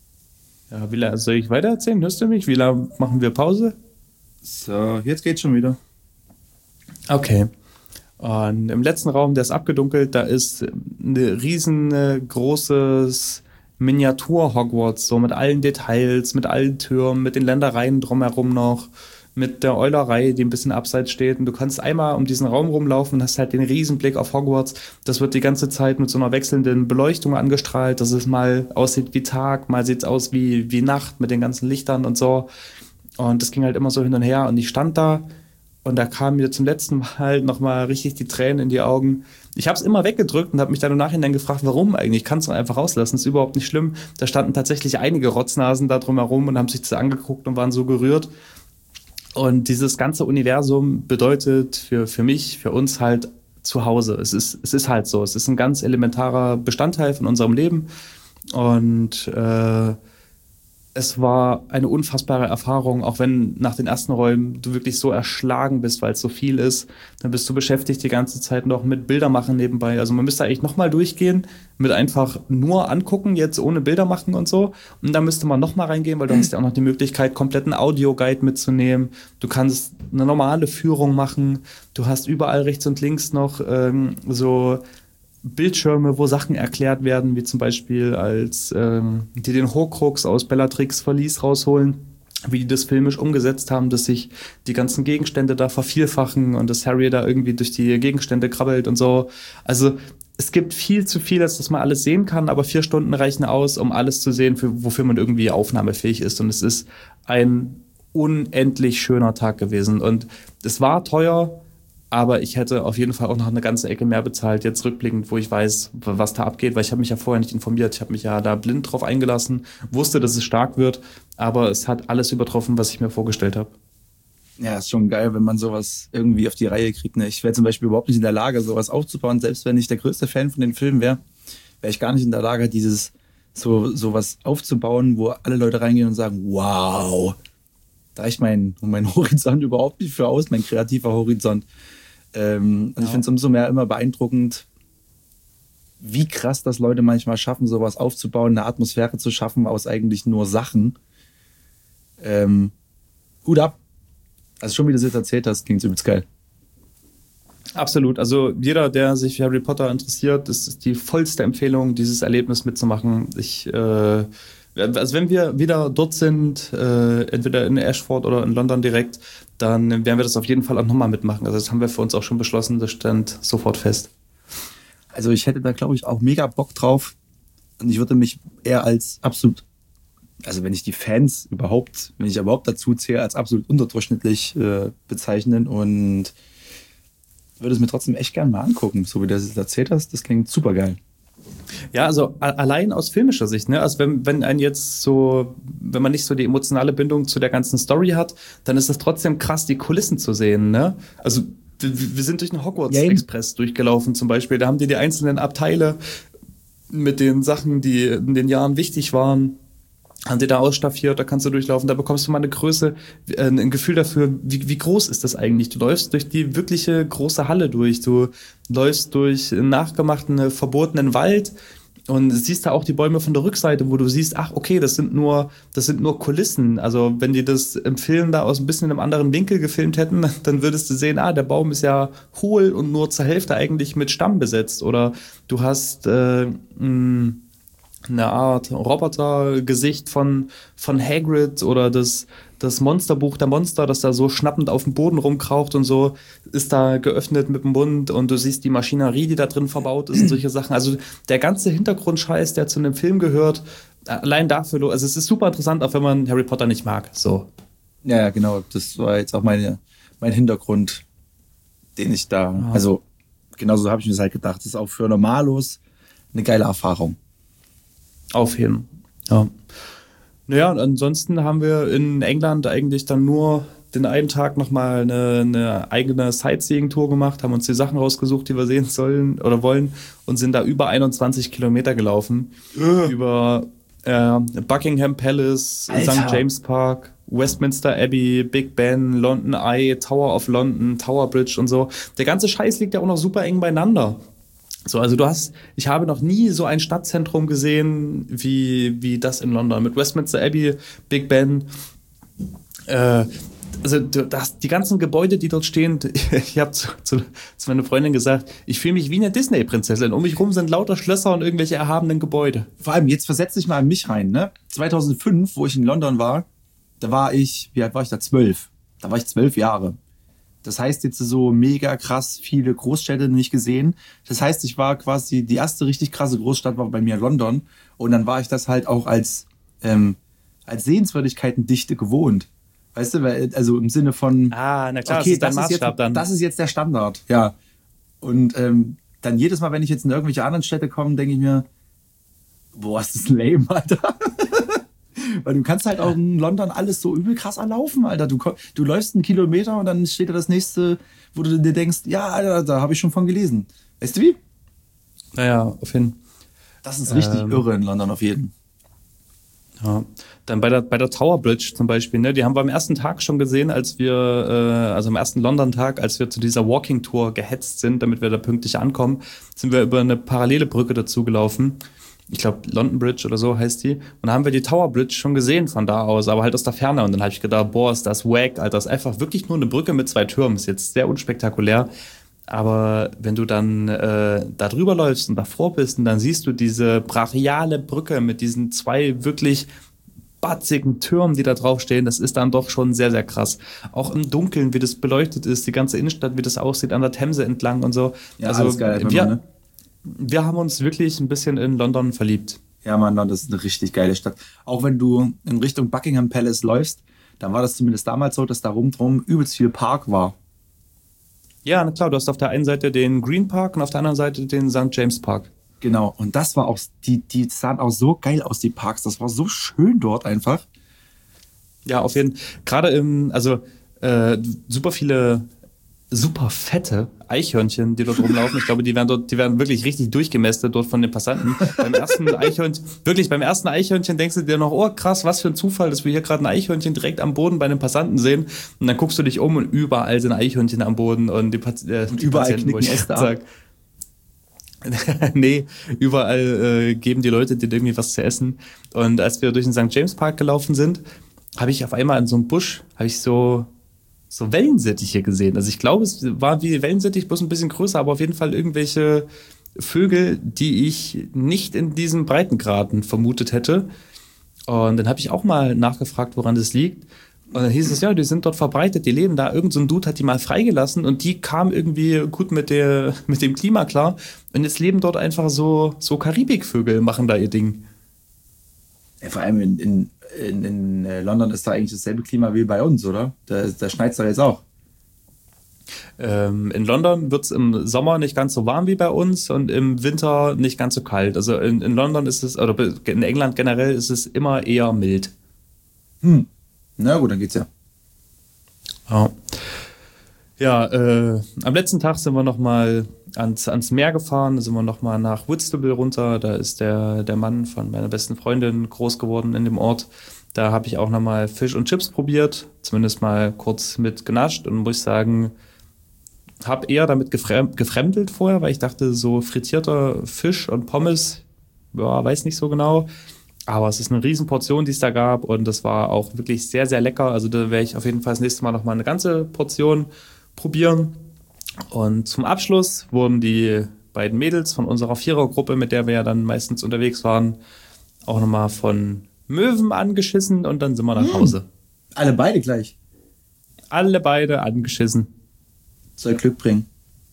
Ja, wie lange, soll ich weiter erzählen? Hörst du mich? Wie lange machen wir Pause? So, jetzt geht's schon wieder. Okay. Und im letzten Raum, der ist abgedunkelt, da ist ein riesengroßes Miniatur-Hogwarts, so mit allen Details, mit allen Türmen, mit den Ländereien drumherum noch, mit der Eulerei, die ein bisschen abseits steht. Und du kannst einmal um diesen Raum rumlaufen und hast halt den Riesenblick auf Hogwarts. Das wird die ganze Zeit mit so einer wechselnden Beleuchtung angestrahlt, dass es mal aussieht wie Tag, mal sieht es aus wie, wie Nacht mit den ganzen Lichtern und so. Und das ging halt immer so hin und her. Und ich stand da und da kamen mir zum letzten Mal nochmal richtig die Tränen in die Augen. Ich habe es immer weggedrückt und habe mich dann im Nachhinein gefragt, warum eigentlich? Ich kann es doch einfach rauslassen, ist überhaupt nicht schlimm. Da standen tatsächlich einige Rotznasen da drumherum und haben sich das angeguckt und waren so gerührt. Und dieses ganze Universum bedeutet für, für mich, für uns halt zu Hause. Es ist, es ist halt so. Es ist ein ganz elementarer Bestandteil von unserem Leben. Und äh, es war eine unfassbare Erfahrung, auch wenn nach den ersten Räumen du wirklich so erschlagen bist, weil es so viel ist. Dann bist du beschäftigt die ganze Zeit noch mit Bilder machen nebenbei. Also man müsste eigentlich nochmal durchgehen, mit einfach nur angucken, jetzt ohne Bilder machen und so. Und dann müsste man nochmal reingehen, weil du hast ja auch noch die Möglichkeit, kompletten Audioguide mitzunehmen. Du kannst eine normale Führung machen. Du hast überall rechts und links noch ähm, so Bildschirme, wo Sachen erklärt werden, wie zum Beispiel als ähm, die den Horcrux aus Bellatrix Verlies rausholen, wie die das filmisch umgesetzt haben, dass sich die ganzen Gegenstände da vervielfachen und dass Harry da irgendwie durch die Gegenstände krabbelt und so. Also es gibt viel zu viel, dass man alles sehen kann, aber vier Stunden reichen aus, um alles zu sehen, für, wofür man irgendwie aufnahmefähig ist. Und es ist ein unendlich schöner Tag gewesen. Und es war teuer, aber ich hätte auf jeden Fall auch noch eine ganze Ecke mehr bezahlt, jetzt rückblickend, wo ich weiß, was da abgeht, weil ich habe mich ja vorher nicht informiert. Ich habe mich ja da blind drauf eingelassen, wusste, dass es stark wird, aber es hat alles übertroffen, was ich mir vorgestellt habe. Ja, ist schon geil, wenn man sowas irgendwie auf die Reihe kriegt. Ne? Ich wäre zum Beispiel überhaupt nicht in der Lage, sowas aufzubauen. Selbst wenn ich der größte Fan von den Filmen wäre, wäre ich gar nicht in der Lage, dieses so sowas aufzubauen, wo alle Leute reingehen und sagen, wow, da reicht mein, mein Horizont überhaupt nicht für aus, mein kreativer Horizont. Ähm, ja. Ich finde es umso mehr immer beeindruckend, wie krass das Leute manchmal schaffen, sowas aufzubauen, eine Atmosphäre zu schaffen aus eigentlich nur Sachen. Ähm, Hut ab. Also schon wie du das jetzt erzählt hast, klingt übelst geil. Absolut. Also jeder, der sich für Harry Potter interessiert, das ist die vollste Empfehlung, dieses Erlebnis mitzumachen. Ich, äh, also wenn wir wieder dort sind, äh, entweder in Ashford oder in London direkt, dann werden wir das auf jeden Fall auch nochmal mitmachen. Also das haben wir für uns auch schon beschlossen, das stand sofort fest. Also ich hätte da, glaube ich, auch mega Bock drauf. Und ich würde mich eher als absolut, also wenn ich die Fans überhaupt, wenn ich überhaupt dazu zähle, als absolut unterdurchschnittlich äh, bezeichnen und würde es mir trotzdem echt gerne mal angucken, so wie du das erzählt hast. Das klingt super geil. Ja, also a- allein aus filmischer Sicht, ne? Also wenn, wenn ein jetzt so, wenn man nicht so die emotionale Bindung zu der ganzen Story hat, dann ist es trotzdem krass, die Kulissen zu sehen, ne? Also wir, wir sind durch den Hogwarts Ja, Express durchgelaufen zum Beispiel. Da haben die die einzelnen Abteile mit den Sachen, die in den Jahren wichtig waren, haben die da ausstaffiert, da kannst du durchlaufen, da bekommst du mal eine Größe, äh, ein Gefühl dafür, wie, wie groß ist das eigentlich? Du läufst durch die wirkliche große Halle durch, du läufst durch einen nachgemachten, verbotenen Wald und siehst da auch die Bäume von der Rückseite, wo du siehst, ach okay, das sind nur, das sind nur Kulissen. Also wenn die das im Film da aus ein bisschen einem anderen Winkel gefilmt hätten, dann würdest du sehen, ah, der Baum ist ja hohl und nur zur Hälfte eigentlich mit Stamm besetzt. Oder du hast äh, mh, eine Art Robotergesicht von, von Hagrid oder das, das Monsterbuch der Monster, das da so schnappend auf dem Boden rumkraucht und so, ist da geöffnet mit dem Mund und du siehst die Maschinerie, die da drin verbaut ist und solche Sachen. Also der ganze Hintergrundscheiß, der zu einem Film gehört, allein dafür, also es ist super interessant, auch wenn man Harry Potter nicht mag. So. Ja, ja, genau. Das war jetzt auch meine, mein Hintergrund, den ich da, ja. Also genauso habe ich mir das halt gedacht. Das ist auch für Normalos eine geile Erfahrung. Aufheben. Ja. Naja, und ansonsten haben wir in England eigentlich dann nur den einen Tag nochmal eine, eine eigene Sightseeing-Tour gemacht, haben uns die Sachen rausgesucht, die wir sehen sollen oder wollen und sind da über einundzwanzig Kilometer gelaufen. Uh. Über äh, Buckingham Palace, Alter. Sankt James Park, Westminster Abbey, Big Ben, London Eye, Tower of London, Tower Bridge und so. Der ganze Scheiß liegt ja auch noch super eng beieinander. So, also du hast, ich habe noch nie so ein Stadtzentrum gesehen wie, wie das in London mit Westminster Abbey, Big Ben. Äh, also du, das, die ganzen Gebäude, die dort stehen, ich habe zu, zu, zu meiner Freundin gesagt, ich fühle mich wie eine Disney-Prinzessin. Um mich rum sind lauter Schlösser und irgendwelche erhabenen Gebäude. Vor allem, jetzt versetz dich mal in mich rein, ne? zweitausendfünf, wo ich in London war, da war ich, wie alt war ich da? Zwölf. Da war ich zwölf Jahre. Das heißt jetzt so mega krass viele Großstädte nicht gesehen. Das heißt, ich war quasi, die erste richtig krasse Großstadt war bei mir London. Und dann war ich das halt auch als, ähm, als Sehenswürdigkeitendichte gewohnt. Weißt du, weil, also im Sinne von, ah, na klar, okay, das ist dein das, Maßstab ist jetzt, dann. das ist jetzt der Standard. Ja. Und ähm, dann jedes Mal, wenn ich jetzt in irgendwelche anderen Städte komme, denke ich mir, boah, ist das lame, Alter. Weil du kannst halt auch in London alles so übel krass erlaufen, Alter. Du, du läufst einen Kilometer und dann steht da das nächste, wo du dir denkst, ja, Alter, da habe ich schon von gelesen. Weißt du wie? Naja, auf jeden Fall. Das ist richtig ähm, irre in London auf jeden. Ja, dann bei der, bei der Tower Bridge zum Beispiel, ne, die haben wir am ersten Tag schon gesehen, als wir, äh, also am ersten London-Tag, als wir zu dieser Walking-Tour gehetzt sind, damit wir da pünktlich ankommen, sind wir über eine parallele Brücke dazu gelaufen. Ich glaube, London Bridge oder so heißt die. Und da haben wir die Tower Bridge schon gesehen von da aus, aber halt aus der Ferne. Und dann habe ich gedacht, boah, ist das wack, Alter. Das ist einfach wirklich nur eine Brücke mit zwei Türmen. Ist jetzt sehr unspektakulär. Aber wenn du dann äh, da drüber läufst und davor bist und dann siehst du diese brachiale Brücke mit diesen zwei wirklich batzigen Türmen, die da draufstehen, das ist dann doch schon sehr, sehr krass. Auch im Dunkeln, wie das beleuchtet ist, die ganze Innenstadt, wie das aussieht, an der Themse entlang und so. Ja, also, alles geil. wir, ne? Wir haben uns wirklich ein bisschen in London verliebt. Ja, Mann, das ist eine richtig geile Stadt. Auch wenn du in Richtung Buckingham Palace läufst, dann war das zumindest damals so, dass da rumdrum übelst viel Park war. Ja, na klar, du hast auf der einen Seite den Green Park und auf der anderen Seite den Sankt James Park. Genau, und das war auch, die, die sahen auch so geil aus, die Parks. Das war so schön dort einfach. Ja, auf jeden Fall. Gerade im, also äh, super viele super fette Eichhörnchen, die dort rumlaufen. Ich glaube, die werden dort, die werden wirklich richtig durchgemästet dort von den Passanten. Beim ersten Eichhörnchen, wirklich beim ersten Eichhörnchen denkst du dir noch, oh krass, was für ein Zufall, dass wir hier gerade ein Eichhörnchen direkt am Boden bei den Passanten sehen. Und dann guckst du dich um und überall sind Eichhörnchen am Boden und die, Pat äh, und die überall Patienten, knicken Äste ab. Nee, überall äh, geben die Leute dir irgendwie was zu essen. Und als wir durch den Sankt James Park gelaufen sind, habe ich auf einmal in so einem Busch, habe ich so so Wellensittiche gesehen. Also ich glaube, es war wie Wellensittich, bloß ein bisschen größer, aber auf jeden Fall irgendwelche Vögel, die ich nicht in diesen Breitengraden vermutet hätte. Und dann habe ich auch mal nachgefragt, woran das liegt. Und dann hieß es, ja, die sind dort verbreitet, die leben da. Irgend so ein Dude hat die mal freigelassen und die kam irgendwie gut mit der, mit dem Klima klar. Und jetzt leben dort einfach so, so Karibikvögel, machen da ihr Ding. Ja, vor allem in, in, in, in London ist da eigentlich dasselbe Klima wie bei uns, oder? Da, da schneit es doch jetzt auch. Ähm, in London wird es im Sommer nicht ganz so warm wie bei uns und im Winter nicht ganz so kalt. Also in, in London ist es, oder in England generell ist es immer eher mild. Hm. Na gut, dann geht's ja. Ja, ja äh, am letzten Tag sind wir nochmal ans, ans Meer gefahren, da sind wir nochmal nach Whitstable runter. Da ist der, der Mann von meiner besten Freundin groß geworden in dem Ort. Da habe ich auch nochmal Fisch und Chips probiert, zumindest mal kurz mit genascht und muss sagen, habe eher damit gefrem- gefremdelt vorher, weil ich dachte, so frittierter Fisch und Pommes, ja, weiß nicht so genau. Aber es ist eine Riesenportion, die es da gab und das war auch wirklich sehr, sehr lecker. Also da werde ich auf jeden Fall das nächste Mal nochmal eine ganze Portion probieren. Und zum Abschluss wurden die beiden Mädels von unserer Vierergruppe, mit der wir ja dann meistens unterwegs waren, auch nochmal von Möwen angeschissen und dann sind wir nach Hause. Alle beide gleich? Alle beide angeschissen. Soll Glück bringen.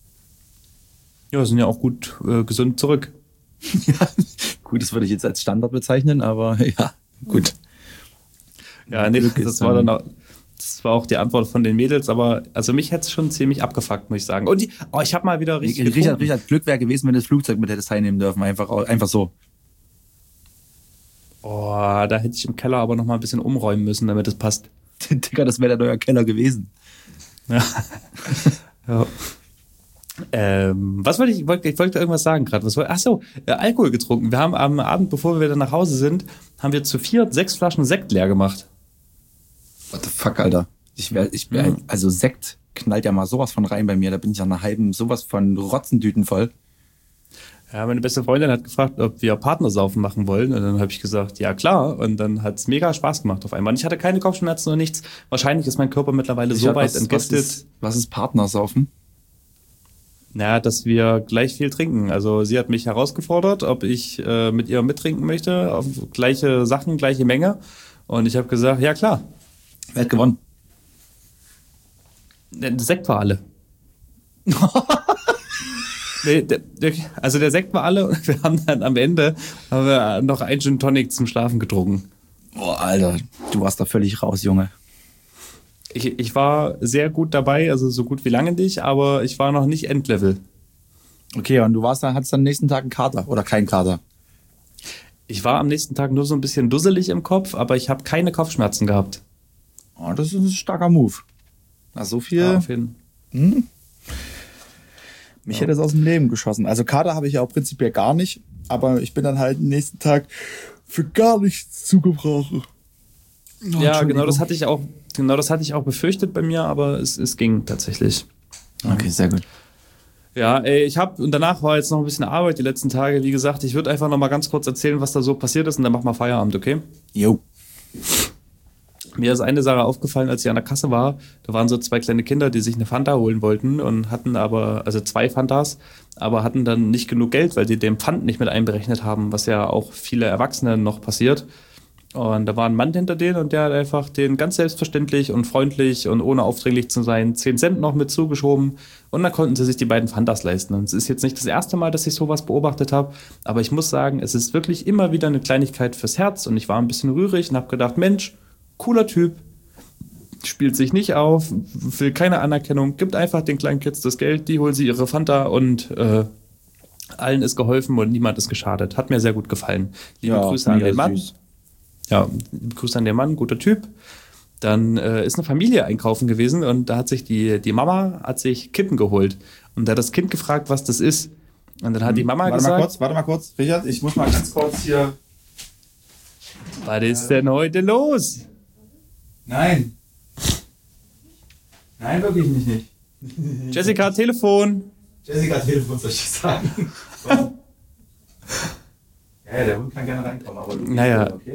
Ja, sind ja auch gut äh, gesund zurück. Ja, gut, das würde ich jetzt als Standard bezeichnen, aber ja, gut. Ja, nee, das war dann auch, das war auch die Antwort von den Mädels, aber also mich hätte es schon ziemlich abgefuckt, muss ich sagen. Und die, oh, ich habe mal wieder richtig Richard, Richard, Glück wäre gewesen, wenn du das Flugzeug mit hättest teilnehmen dürfen, einfach, einfach so. Oh, da hätte ich im Keller aber noch mal ein bisschen umräumen müssen, damit es passt. Digga, das wäre der neue Keller gewesen. Ja. Ja. Ähm, was wollte ich, ich wollte, ich wollte irgendwas sagen gerade. Was wollte, ach so, äh, Alkohol getrunken. Wir haben am Abend, bevor wir dann nach Hause sind, haben wir zu viert sechs Flaschen Sekt leer gemacht. What the fuck, Alter? Ich wär, ich wär, Mhm. also Sekt knallt ja mal sowas von rein bei mir. Da bin ich an einer halben sowas von Rotzendüten voll. Ja, meine beste Freundin hat gefragt, ob wir Partnersaufen machen wollen. Und dann habe ich gesagt, ja klar. Und dann hat es mega Spaß gemacht auf einmal. Und ich hatte keine Kopfschmerzen oder nichts. Wahrscheinlich ist mein Körper mittlerweile so Richard, weit was, entgiftet. Was ist, was ist Partnersaufen? Naja, dass wir gleich viel trinken. Also sie hat mich herausgefordert, ob ich äh, mit ihr mittrinken möchte, auf gleiche Sachen, gleiche Menge. Und ich habe gesagt, ja klar. Wer hat gewonnen? Der Sekt war alle. nee, der, der, also der Sekt war alle und wir haben dann am Ende haben wir noch einen Gin Tonic zum Schlafen getrunken. Boah, Alter, du warst da völlig raus, Junge. Ich, ich war sehr gut dabei, also so gut wie lange nicht, aber ich war noch nicht Endlevel. Okay, und du warst dann, hattest dann am nächsten Tag einen Kater oder keinen Kater? Ich war am nächsten Tag nur so ein bisschen dusselig im Kopf, aber ich habe keine Kopfschmerzen gehabt. Oh, das ist ein starker Move. Na, so viel. Ja, auf jeden Hm? Mich Ja. hätte es aus dem Leben geschossen. Also Kater habe ich ja auch prinzipiell gar nicht, aber ich bin dann halt am nächsten Tag für gar nichts zu gebrauchen. Oh, Ja, genau das hatte ich auch, genau das hatte ich auch befürchtet bei mir, aber es, es ging tatsächlich. Okay, sehr gut. Ja, ey, ich habe und danach war jetzt noch ein bisschen Arbeit die letzten Tage. Wie gesagt, ich würde einfach noch mal ganz kurz erzählen, was da so passiert ist und dann machen wir Feierabend, okay? Jo. Mir ist eine Sache aufgefallen, als ich an der Kasse war. Da waren so zwei kleine Kinder, die sich eine Fanta holen wollten und hatten aber, also zwei Fantas, aber hatten dann nicht genug Geld, weil die den Pfand nicht mit einberechnet haben, was ja auch viele Erwachsene noch passiert. Und da war ein Mann hinter denen und der hat einfach den ganz selbstverständlich und freundlich und ohne aufdringlich zu sein zehn Cent noch mit zugeschoben. Und dann konnten sie sich die beiden Fantas leisten. Und es ist jetzt nicht das erste Mal, dass ich sowas beobachtet habe. Aber ich muss sagen, es ist wirklich immer wieder eine Kleinigkeit fürs Herz. Und ich war ein bisschen rührig und habe gedacht, Mensch, cooler Typ, spielt sich nicht auf, will keine Anerkennung, gibt einfach den kleinen Kids das Geld, die holen sie ihre Fanta und äh, allen ist geholfen und niemand ist geschadet. Hat mir sehr gut gefallen. Liebe Ja, Grüße an mega den Mann. süß. Ja, liebe Grüße an den Mann, guter Typ. Dann äh, ist eine Familie einkaufen gewesen und da hat sich die, die Mama hat sich Kippen geholt. Und da hat das Kind gefragt, was das ist. Und dann hat die Mama Warte gesagt, mal kurz, warte mal kurz, Richard, ich muss mal ganz kurz hier... was ist denn heute los? Nein. Nein, wirklich nicht. nicht. Jessica, Telefon. Jessica, Telefon soll ich sagen. Warum? Ja, der Hund kann gerne reinkommen, aber du Naja. okay?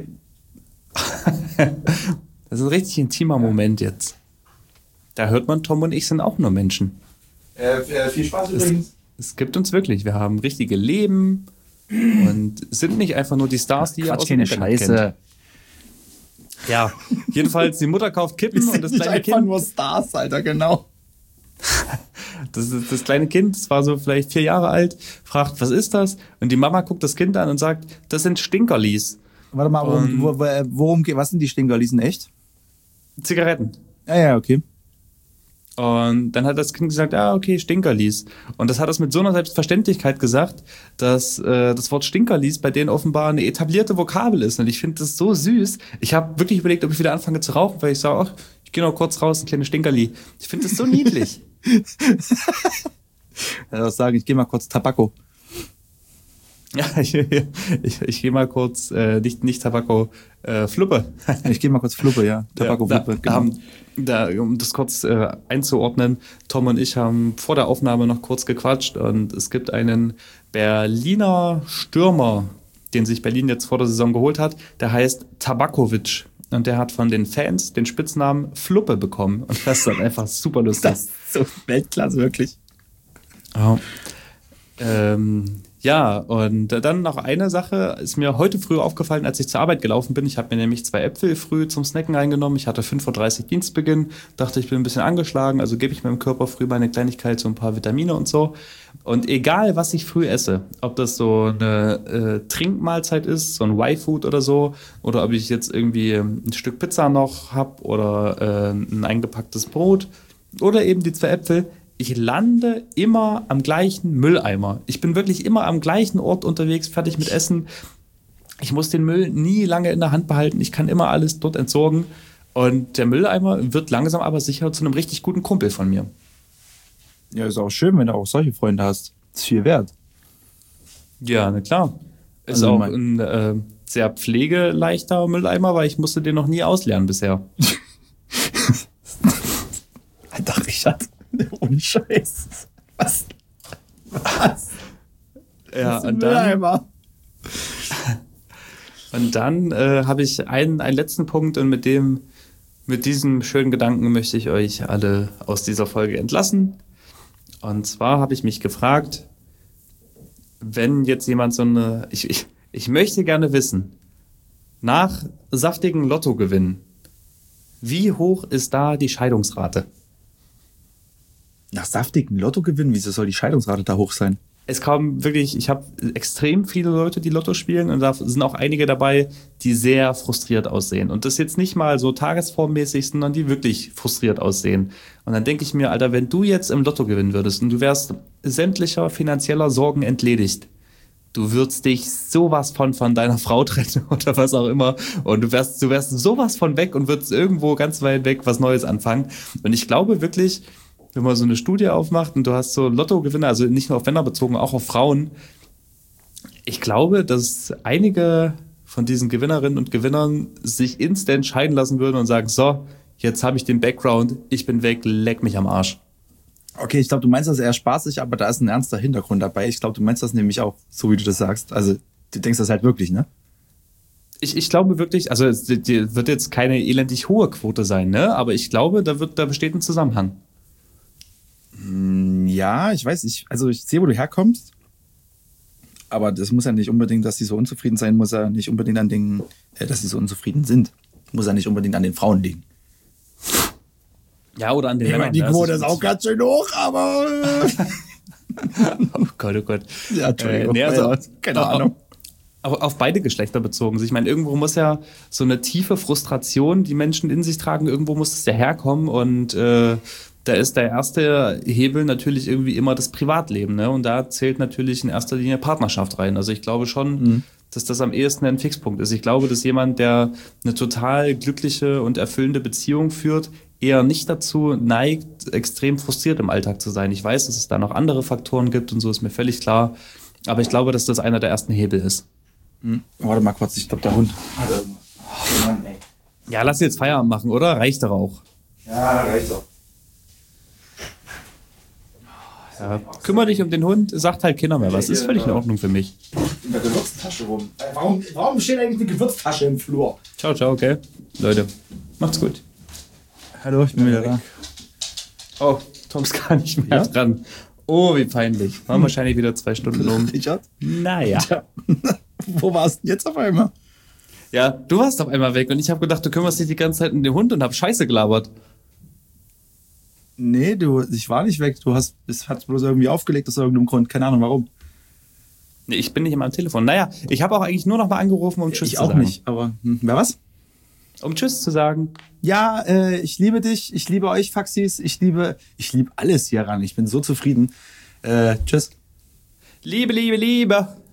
Das ist ein richtig intimer Moment jetzt. Da hört man, Tom und ich sind auch nur Menschen. Äh, äh, viel Spaß übrigens. Es gibt uns wirklich. Wir haben richtige Leben und sind nicht einfach nur die Stars, die ihr aus Quatsch, dem keine Internet Scheiße. kennt. Ja, jedenfalls, die Mutter kauft Kippen und das Nicht kleine einfach Kind, nur Stars, Alter, genau. das, ist, das kleine Kind, das war so vielleicht vier Jahre alt, fragt, was ist das? Und die Mama guckt das Kind an und sagt, das sind Stinkerlis. Warte mal, worum, Ähm, wo, wo, worum geht, was sind die Stinkerlisen, echt? Zigaretten. Ja, ja, okay. Und dann hat das Kind gesagt, ah, okay, Stinkerlis. Und das hat es mit so einer Selbstverständlichkeit gesagt, dass äh, das Wort Stinkerlis bei denen offenbar eine etablierte Vokabel ist. Und ich finde das so süß. Ich habe wirklich überlegt, ob ich wieder anfange zu rauchen, weil ich sage, ach, ich gehe noch kurz raus, ein kleines Stinkerli. Ich finde das so niedlich. Ich muss sagen, ich gehe mal kurz Tabako. Ja, ich, ich, ich gehe mal kurz, äh, nicht, nicht Tabako, äh, Fluppe. Ich gehe mal kurz Fluppe, ja. Tabako, Ja, Fluppe, da, haben, da, um das kurz äh, einzuordnen, Tom und ich haben vor der Aufnahme noch kurz gequatscht und es gibt einen Berliner Stürmer, den sich Berlin jetzt vor der Saison geholt hat, der heißt Tabakovic und der hat von den Fans den Spitznamen Fluppe bekommen und das ist dann einfach super lustig. Das ist so Weltklasse, wirklich. Ja. Ähm, ja, und dann noch eine Sache, ist mir heute früh aufgefallen, als ich zur Arbeit gelaufen bin. Ich habe mir nämlich zwei Äpfel früh zum Snacken reingenommen. Ich hatte fünf Uhr dreißig Dienstbeginn, dachte, ich bin ein bisschen angeschlagen, also gebe ich meinem Körper früh meine Kleinigkeit, so ein paar Vitamine und so. Und egal, was ich früh esse, ob das so eine äh, Trinkmahlzeit ist, so ein Y-Food oder so, oder ob ich jetzt irgendwie ein Stück Pizza noch habe oder äh, ein eingepacktes Brot oder eben die zwei Äpfel, ich lande immer am gleichen Mülleimer. Ich bin wirklich immer am gleichen Ort unterwegs, fertig mit Essen. Ich muss den Müll nie lange in der Hand behalten. Ich kann immer alles dort entsorgen. Und der Mülleimer wird langsam aber sicher zu einem richtig guten Kumpel von mir. Ja, ist auch schön, wenn du auch solche Freunde hast. Ist viel wert. Ja, na klar. Ist Also auch mein- ein äh, sehr pflegeleichter Mülleimer, weil ich musste den noch nie ausleeren bisher. Alter, Richard. Ohne Scheiß. Was? Was? Ja, Das ist ein und dann, Mülleimer. und dann äh, habe ich einen, einen letzten Punkt und mit dem, mit diesem schönen Gedanken möchte ich euch alle aus dieser Folge entlassen. Und zwar habe ich mich gefragt, wenn jetzt jemand so eine, ich, ich, ich möchte gerne wissen, nach saftigen Lottogewinn, wie hoch ist da die Scheidungsrate? Nach saftigen Lottogewinn, wieso soll die Scheidungsrate da hoch sein? Es kamen wirklich, ich habe extrem viele Leute, die Lotto spielen und da sind auch einige dabei, die sehr frustriert aussehen. Und das jetzt nicht mal so tagesformmäßig, sondern die wirklich frustriert aussehen. Und dann denke ich mir, Alter, wenn du jetzt im Lotto gewinnen würdest und du wärst sämtlicher finanzieller Sorgen entledigt, du würdest dich sowas von von deiner Frau trennen oder was auch immer und du wärst, du wärst sowas von weg und würdest irgendwo ganz weit weg was Neues anfangen. Und ich glaube wirklich, wenn man so eine Studie aufmacht und du hast so Lottogewinner, also nicht nur auf Männer bezogen, auch auf Frauen. Ich glaube, dass einige von diesen Gewinnerinnen und Gewinnern sich instant scheiden lassen würden und sagen, so, jetzt habe ich den Background, ich bin weg, leck mich am Arsch. Okay, ich glaube, du meinst das eher spaßig, aber da ist ein ernster Hintergrund dabei. Ich glaube, du meinst das nämlich auch, so wie du das sagst. Also, du denkst das halt wirklich, ne? Ich, ich glaube wirklich, also es die wird jetzt keine elendig hohe Quote sein, ne? Aber ich glaube, da wird, da besteht ein Zusammenhang. Ja, ich weiß, ich, also ich sehe, wo du herkommst. Aber das muss ja nicht unbedingt, dass sie so unzufrieden sein, muss ja nicht unbedingt an den, äh, dass sie so unzufrieden sind. Muss ja nicht unbedingt an den Frauen liegen. Ja, oder an den Ich meine, Männern. die ja, Quote das ist auch ganz schön hoch, aber... Oh Gott, oh Gott. Ja, Entschuldigung. Äh, nee, also, Keine Ahnung. Auf, auf beide Geschlechter bezogen. Ich meine, irgendwo muss ja so eine tiefe Frustration, die Menschen in sich tragen, irgendwo muss es ja herkommen und äh, da ist der erste Hebel natürlich irgendwie immer das Privatleben, ne? Und da zählt natürlich in erster Linie Partnerschaft rein. Also ich glaube schon, mhm. dass das am ehesten ein Fixpunkt ist. Ich glaube, dass jemand, der eine total glückliche und erfüllende Beziehung führt, eher nicht dazu neigt, extrem frustriert im Alltag zu sein. Ich weiß, dass es da noch andere Faktoren gibt und so ist mir völlig klar. Aber ich glaube, dass das einer der ersten Hebel ist. Hm. Warte mal kurz, ich glaube, der Hund. Oh, Mann, ey. Ja, lass jetzt Feierabend machen, oder? Reicht doch auch. Ja, reicht doch. Ja, kümmere dich um den Hund, sagt halt keiner mehr was. Ist völlig in Ordnung für mich. In der Gewürztasche rum. Warum, warum steht eigentlich eine Gewürztasche im Flur? Ciao, ciao, okay. Leute, macht's gut. Hallo, ich bin wieder da. Oh, Tom ist gar nicht mehr ja? dran. Oh, wie peinlich. Waren wahrscheinlich wieder zwei Stunden um. Richard? Naja. Ja. Wo warst du denn jetzt auf einmal? Ja, du warst auf einmal weg und ich habe gedacht, du kümmerst dich die ganze Zeit um den Hund und hab Scheiße gelabert. Nee, du, ich war nicht weg. Du hast, es hat bloß irgendwie aufgelegt aus irgendeinem Grund. Keine Ahnung, warum. Nee, ich bin nicht immer am Telefon. Naja, ich habe auch eigentlich nur noch mal angerufen, um Tschüss ich zu sagen. Ich auch nicht, aber hm, wer was? Um Tschüss zu sagen. Ja, äh, ich liebe dich, ich liebe euch, Faxis, ich liebe, ich liebe alles hier ran. Ich bin so zufrieden. Äh, tschüss. Liebe, Liebe, Liebe.